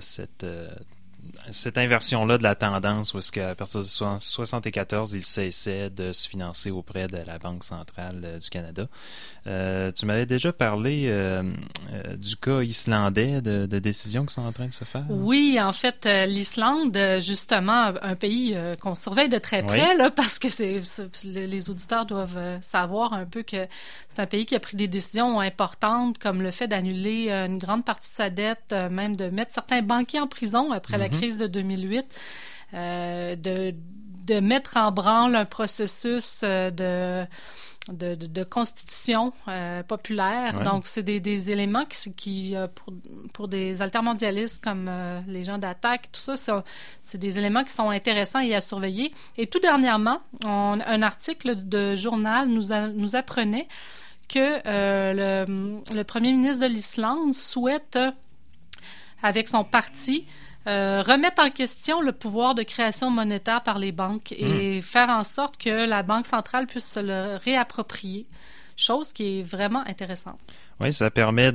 inversion-là de la tendance où est-ce qu'à partir de 1974, il cessait de se financer auprès de la Banque centrale du Canada. Tu m'avais déjà parlé du cas islandais de décisions qui sont en train de se faire. Oui, en fait, l'Islande, justement, un pays qu'on surveille de très près, là, parce que les auditeurs doivent savoir un peu que c'est un pays qui a pris des décisions importantes, comme le fait d'annuler une grande partie de sa dette, même de mettre certains banquiers en prison après la crise de 2008, de mettre en branle un processus de constitution populaire. Ouais. Donc, c'est des éléments qui pour des altermondialistes comme les gens d'Attaque, tout ça, c'est des éléments qui sont intéressants et à surveiller. Et tout dernièrement, un article de journal nous apprenait que le premier ministre de l'Islande souhaite, avec son parti, remettre en question le pouvoir de création monétaire par les banques et faire en sorte que la Banque centrale puisse se le réapproprier, chose qui est vraiment intéressante. Oui, ça permet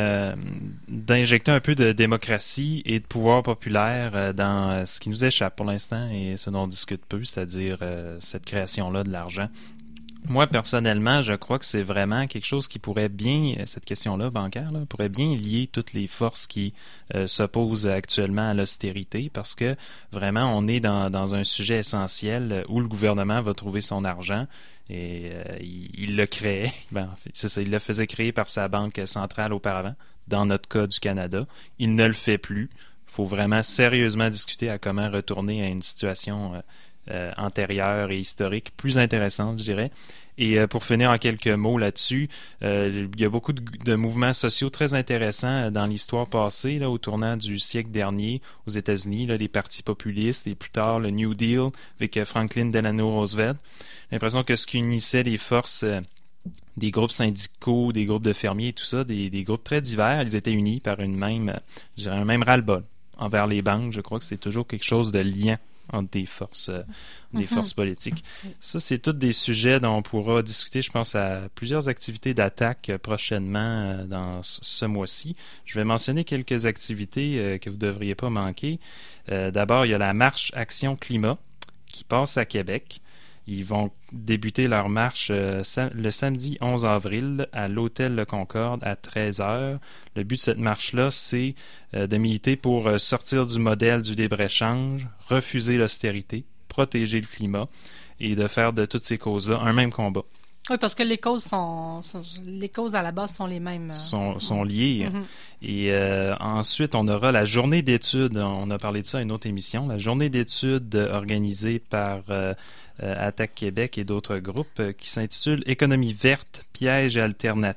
d'injecter un peu de démocratie et de pouvoir populaire dans ce qui nous échappe pour l'instant et ce dont on discute peu, c'est-à-dire cette création-là de l'argent. Moi, personnellement, je crois que c'est vraiment quelque chose qui pourrait bien, cette question-là bancaire, là, pourrait bien lier toutes les forces qui s'opposent actuellement à l'austérité, parce que vraiment, on est dans un sujet essentiel où le gouvernement va trouver son argent et il le créait. Ben, c'est ça, il le faisait créer par sa banque centrale auparavant, dans notre cas du Canada. Il ne le fait plus. Il faut vraiment sérieusement discuter à comment retourner à une situation antérieure et historique, plus intéressante, je dirais. Et pour finir en quelques mots là-dessus, il y a beaucoup de mouvements sociaux très intéressants dans l'histoire passée, là, au tournant du siècle dernier aux États-Unis, là, les partis populistes et plus tard le New Deal avec Franklin Delano Roosevelt. J'ai l'impression que ce qui unissait les forces des groupes syndicaux, des groupes de fermiers et tout ça, des groupes très divers, ils étaient unis par un même ras-le-bol envers les banques. Je crois que c'est toujours quelque chose de liant entre des forces politiques. Ça, c'est tous des sujets dont on pourra discuter, je pense, à plusieurs activités d'attaque prochainement dans ce mois-ci. Je vais mentionner quelques activités que vous ne devriez pas manquer. D'abord, il y a la marche Action Climat qui passe à Québec. Ils vont débuter leur marche le samedi 11 avril à l'Hôtel Le Concorde à 13h. Le but de cette marche-là, c'est de militer pour sortir du modèle du libre-échange, refuser l'austérité, protéger le climat et de faire de toutes ces causes-là un même combat. Oui, parce que les causes à la base sont les mêmes. Sont liées. Et ensuite, on aura la journée d'études. On a parlé de ça à une autre émission. La journée d'études organisée par Attaque Québec et d'autres groupes qui s'intitule « Économie verte, pièges et alternatives ».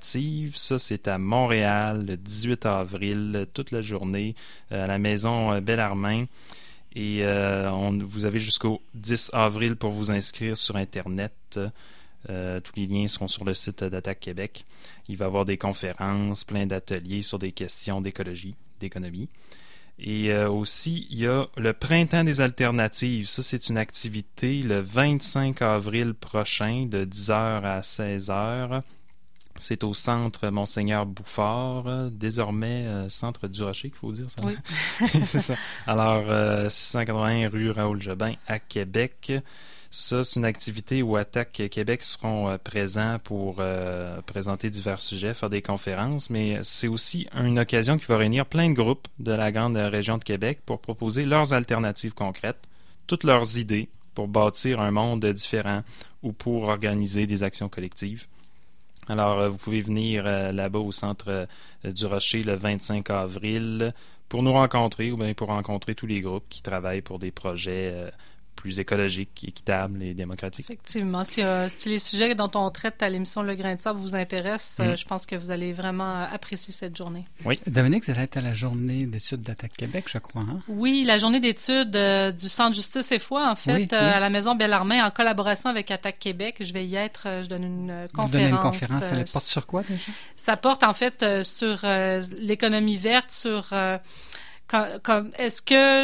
Ça, c'est à Montréal, le 18 avril, toute la journée, à la maison Bellarmine. Et vous avez jusqu'au 10 avril pour vous inscrire sur Internet. Tous les liens seront sur le site d'Attaque Québec. Il va y avoir des conférences, plein d'ateliers sur des questions d'écologie, d'économie. Et aussi, il y a le Printemps des alternatives. Ça, c'est une activité le 25 avril prochain de 10h à 16h. C'est au centre Monseigneur Bouffard, désormais centre du Rocher, qu'il faut dire ça. Oui. C'est ça. Alors, 680 rue Raoul-Jobin à Québec. Ça, c'est une activité où Attaque Québec seront présents pour présenter divers sujets, faire des conférences, mais c'est aussi une occasion qui va réunir plein de groupes de la grande région de Québec pour proposer leurs alternatives concrètes, toutes leurs idées pour bâtir un monde différent ou pour organiser des actions collectives. Alors, vous pouvez venir là-bas au centre du Rocher le 25 avril pour nous rencontrer ou bien pour rencontrer tous les groupes qui travaillent pour des projets plus écologique, équitable et démocratique. Effectivement. Si les sujets dont on traite à l'émission Le Grain de Sable vous intéressent, je pense que vous allez vraiment apprécier cette journée. Oui. Dominique, vous allez être à la journée d'études d'Attaque Québec, je crois. Hein? Oui, la journée d'études du Centre Justice et Foi, en fait, à la Maison Bellarmine, en collaboration avec Attaque Québec. Je vais y être. Je donne une conférence. Vous donnez une conférence. Elle porte sur quoi, déjà? Ça porte, en fait, sur l'économie verte, sur est-ce que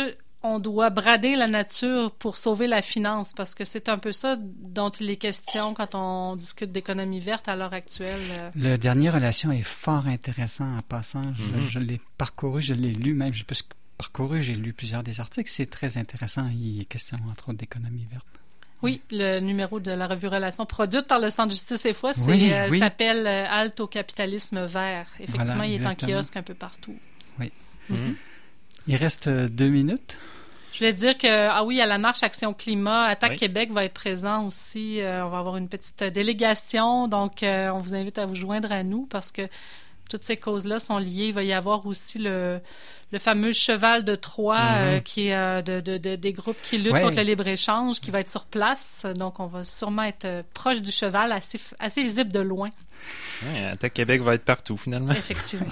on doit brader la nature pour sauver la finance, parce que c'est un peu ça dont il est question quand on discute d'économie verte à l'heure actuelle. Le dernier relation est fort intéressant en passant. Je l'ai parcouru, je l'ai lu même. J'ai parcouru, j'ai lu plusieurs des articles. C'est très intéressant. Il est question, entre autres, d'économie verte. Oui, le numéro de la revue Relations produite par le Centre Justice et Foi, s'appelle Halte au capitalisme vert. Effectivement, voilà, il est en kiosque un peu partout. Oui. Mm-hmm. Il reste 2 minutes. Je voulais dire que, à la marche Action Climat, Attaque Québec va être présent aussi. On va avoir une petite délégation, donc on vous invite à vous joindre à nous parce que toutes ces causes-là sont liées. Il va y avoir aussi le fameux cheval de Troie qui est des groupes qui luttent contre le libre-échange qui va être sur place. Donc, on va sûrement être proche du cheval, assez visible de loin. Oui, Attaque Québec va être partout, finalement. Effectivement.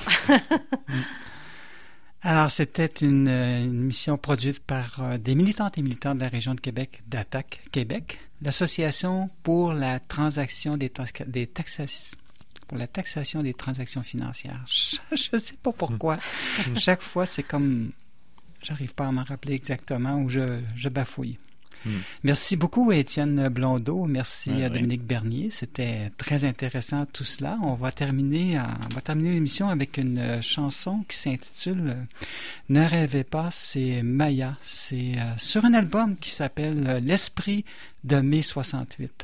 Alors, c'était une mission produite par des militantes et militants de la région de Québec, d'Attaque Québec, l'Association pour la taxation des transactions financières. Je sais pas pourquoi. Chaque fois, c'est comme... J'arrive pas à m'en rappeler exactement ou je bafouille. Merci beaucoup, Étienne Blondeau. Merci à Dominique Bernier. C'était très intéressant tout cela. On va terminer l'émission avec une chanson qui s'intitule Ne rêvez pas, c'est Maya. C'est sur un album qui s'appelle L'Esprit de mai 68.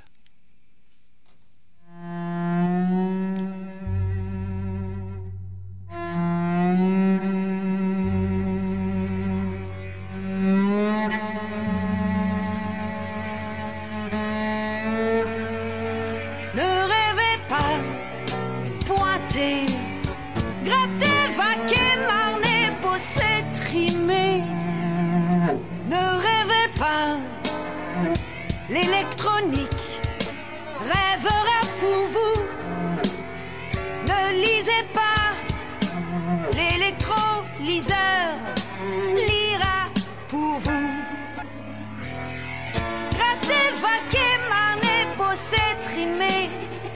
L'électronique rêvera pour vous. Ne lisez pas, l'électrolyseur lira pour vous. Grattez, vaquez, marnez, bossez, trimez.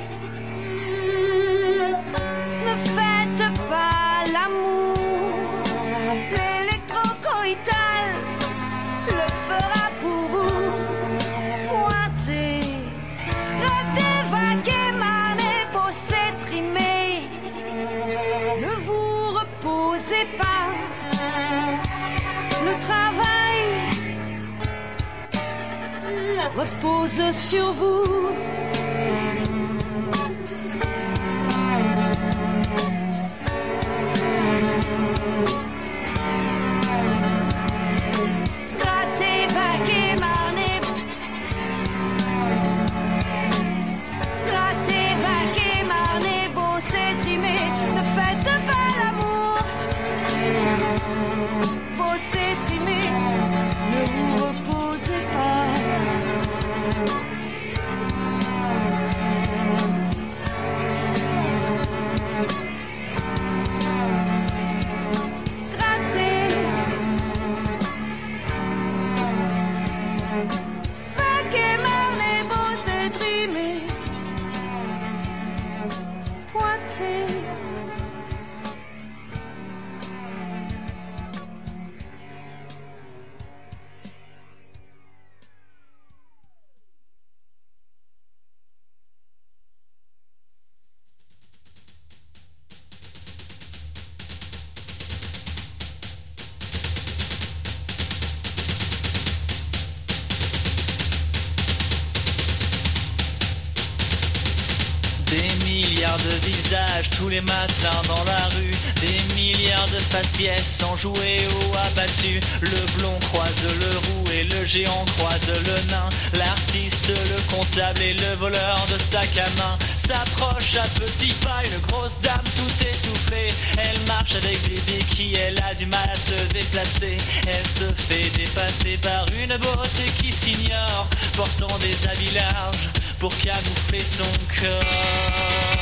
Ne faites pas l'amour. L'électrocoïtal le fera pour vous. Le travail repose sur vous. Grattez, vaquez, marnez. Grattez, vaquez, marnez, bossez, trimez. Ne faites pas l'amour. Bossez, trimez. Ne vous reposez pas. De visages tous les matins dans la rue, des milliards de faciès sans jouer ou abattus. Le blond croise le roux et le géant croise le nain. L'artiste, le comptable et le voleur de sac à main s'approche à petits pas, une grosse dame tout essoufflée. Elle marche avec des béquilles, elle a du mal à se déplacer. Elle se fait dépasser par une beauté qui s'ignore, portant des habits larges pour camoufler son corps.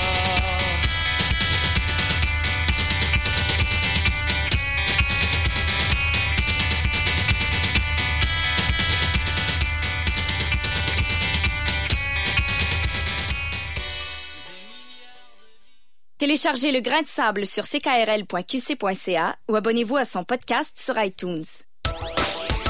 Téléchargez le grain de sable sur ckrl.qc.ca ou abonnez-vous à son podcast sur iTunes.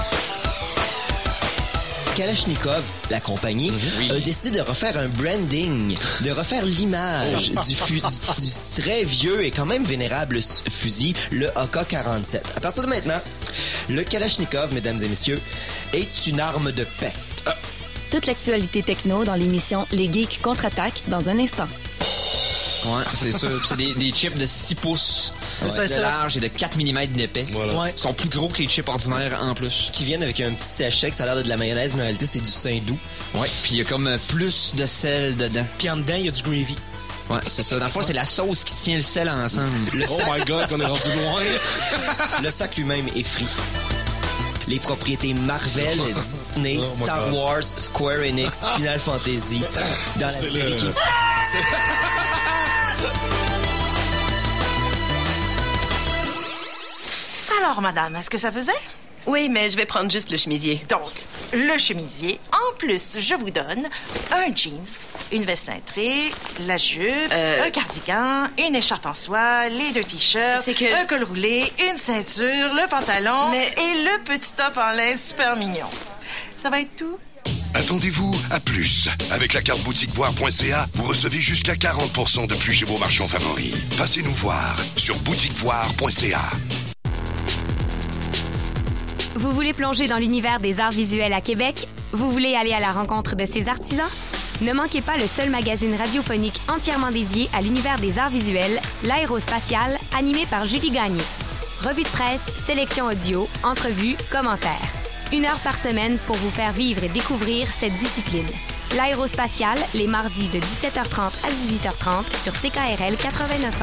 Kalachnikov, la compagnie, a décidé de refaire un branding, de refaire l'image du très vieux et quand même vénérable fusil, le AK-47. À partir de maintenant, le Kalachnikov, mesdames et messieurs, est une arme de paix. Toute l'actualité techno dans l'émission Les Geeks contre-attaquent dans un instant. Ouais, c'est ça. C'est des chips de 6 pouces de large et de 4 mm d'épais. Voilà. Ouais. Ils sont plus gros que les chips ordinaires en plus. Qui viennent avec un petit sachet que ça a l'air de la mayonnaise, mais en réalité, c'est du Saint-Doux. Ouais, puis il y a comme plus de sel dedans. Puis en dedans, il y a du gravy. Ouais, c'est ça. Dans le fond, c'est la sauce qui tient le sel ensemble. Oh my God, qu'on est rendu loin. Le sac lui-même est frit. Les propriétés Marvel, Disney, Star Wars, Square Enix, Final Fantasy dans la série qui... Alors, madame, est-ce que ça faisait? Oui, mais je vais prendre juste le chemisier. Donc, le chemisier. En plus, je vous donne un jeans, une veste cintrée, la jupe, un cardigan, une écharpe en soie, les 2 t-shirts, un col roulé, une ceinture, le pantalon et le petit top en laine super mignon. Ça va être tout? Attendez-vous à plus. Avec la carte boutiquevoire.ca, vous recevez jusqu'à 40% de plus chez vos marchands favoris. Passez nous voir sur boutiquevoire.ca. Vous voulez plonger dans l'univers des arts visuels à Québec? Vous voulez aller à la rencontre de ces artisans? Ne manquez pas le seul magazine radiophonique entièrement dédié à l'univers des arts visuels, l'Aérospatial, animé par Julie Gagné. Revue de presse, sélection audio, entrevues, commentaires. 1 heure par semaine pour vous faire vivre et découvrir cette discipline. L'Aérospatial, les mardis de 17h30 à 18h30 sur CKRL 89.1.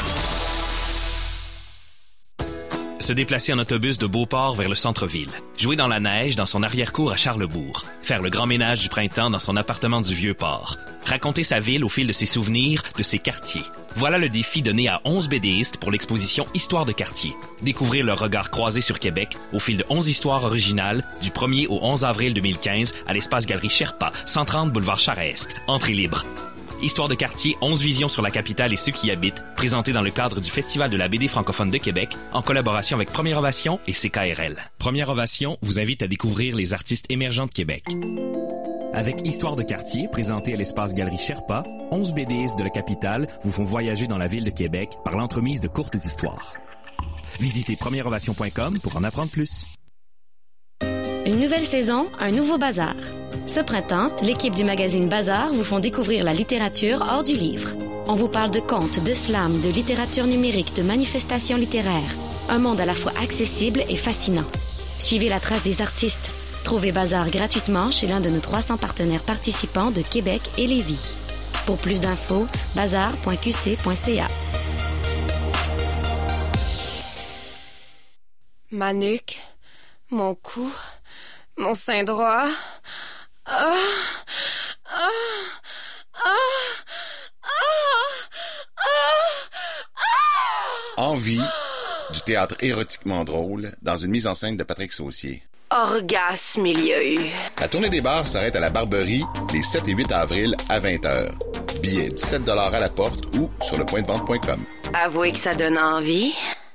Se déplacer en autobus de Beauport vers le centre-ville. Jouer dans la neige dans son arrière-cour à Charlesbourg. Faire le grand ménage du printemps dans son appartement du Vieux-Port. Raconter sa ville au fil de ses souvenirs, de ses quartiers. Voilà le défi donné à 11 BDistes pour l'exposition Histoire de quartier. Découvrir leur regard croisé sur Québec au fil de 11 histoires originales du 1er au 11 avril 2015 à l'espace Galerie Sherpa, 130 boulevard Charest. Entrée libre. Histoire de quartier, 11 visions sur la capitale et ceux qui y habitent, présenté dans le cadre du Festival de la BD francophone de Québec, en collaboration avec Première Ovation et CKRL. Première Ovation vous invite à découvrir les artistes émergents de Québec. Avec Histoire de quartier, présenté à l'espace Galerie Sherpa, 11 BDistes de la capitale vous font voyager dans la ville de Québec par l'entremise de courtes histoires. Visitez premièreovation.com pour en apprendre plus. Une nouvelle saison, un nouveau bazar. Ce printemps, l'équipe du magazine Bazar vous font découvrir la littérature hors du livre. On vous parle de contes, de slam, de littérature numérique, de manifestations littéraires. Un monde à la fois accessible et fascinant. Suivez la trace des artistes. Trouvez Bazar gratuitement chez l'un de nos 300 partenaires participants de Québec et Lévis. Pour plus d'infos, bazar.qc.ca. Ma nuque, mon cou, mon sein droit. Envie, du théâtre érotiquement drôle, dans une mise en scène de Patrick Saucier. Orgasme il y a eu. La tournée des bars s'arrête à la Barberie les 7 et 8 avril à 20h. Billets 17 $ à la porte ou sur lepointdevente.com. Avouez que ça donne envie.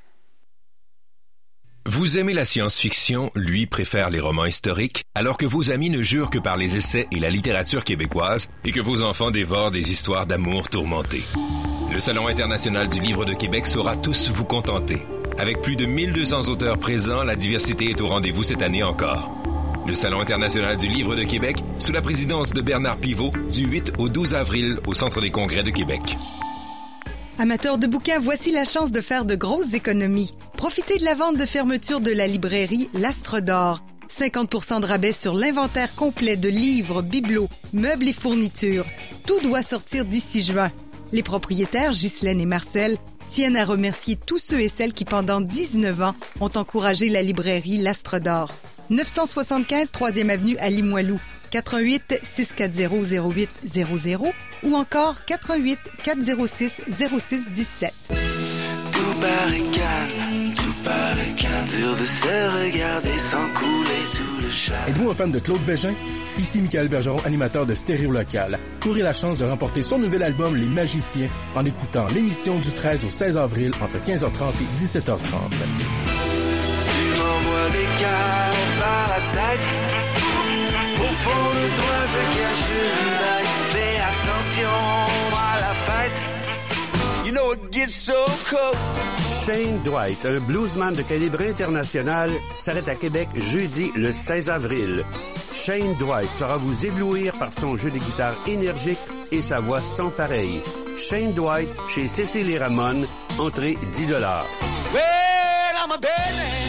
Vous aimez la science-fiction, lui préfère les romans historiques, alors que vos amis ne jurent que par les essais et la littérature québécoise et que vos enfants dévorent des histoires d'amour tourmentées. Le Salon international du livre de Québec saura tous vous contenter. Avec plus de 1200 auteurs présents, la diversité est au rendez-vous cette année encore. Le Salon international du livre de Québec, sous la présidence de Bernard Pivot, du 8 au 12 avril au Centre des congrès de Québec. Amateurs de bouquins, voici la chance de faire de grosses économies. Profitez de la vente de fermeture de la librairie L'Astre d'Or. 50% de rabais sur l'inventaire complet de livres, bibelots, meubles et fournitures. Tout doit sortir d'ici juin. Les propriétaires, Ghislaine et Marcel, tiennent à remercier tous ceux et celles qui, pendant 19 ans, ont encouragé la librairie L'Astre d'Or. 975 3e Avenue à Limoilou. 88 640 0800 ou encore 88 406 0617. Tout paraît calme, dur de se regarder sans couler sous le charme. Êtes-vous un fan de Claude Bégin? Ici Michael Bergeron, animateur de Stéréo Local. Courez la chance de remporter son nouvel album Les Magiciens en écoutant l'émission du 13 au 16 avril entre 15h30 et 17h30. Tu m'en envoie des cœurs par la tête. Au fond de toi se cache une bête. Fais attention à la fête. You know it gets so cold. Shane Dwight, un bluesman de calibre international, s'arrête à Québec jeudi le 16 avril. Shane Dwight saura vous éblouir par son jeu de guitare énergique et sa voix sans pareil. Shane Dwight, chez Cécile et Ramon, entrée $10. Well, I'm a bad man.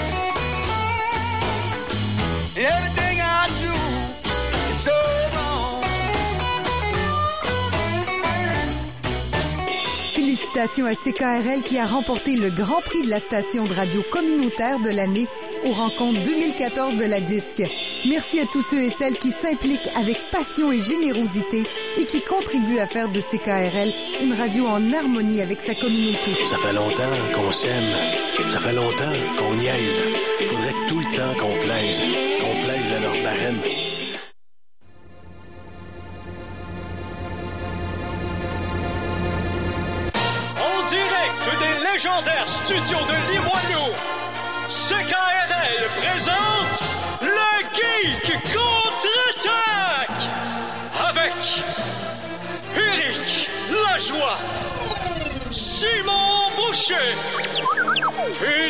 Everything I do is so wrong. Félicitations à CKRL qui a remporté le Grand Prix de la station de radio communautaire de l'année aux rencontres 2014 de la Disque. Merci à tous ceux et celles qui s'impliquent avec passion et générosité et qui contribuent à faire de CKRL une radio en harmonie avec sa communauté. Ça fait longtemps qu'on s'aime. Ça fait longtemps qu'on niaise. Faudrait tout le temps qu'on plaise à leur barème. En direct des légendaires studios de Limoilou, CKRL présente le Geek contre-attaque avec Éric Lajoie, Simon Boucher,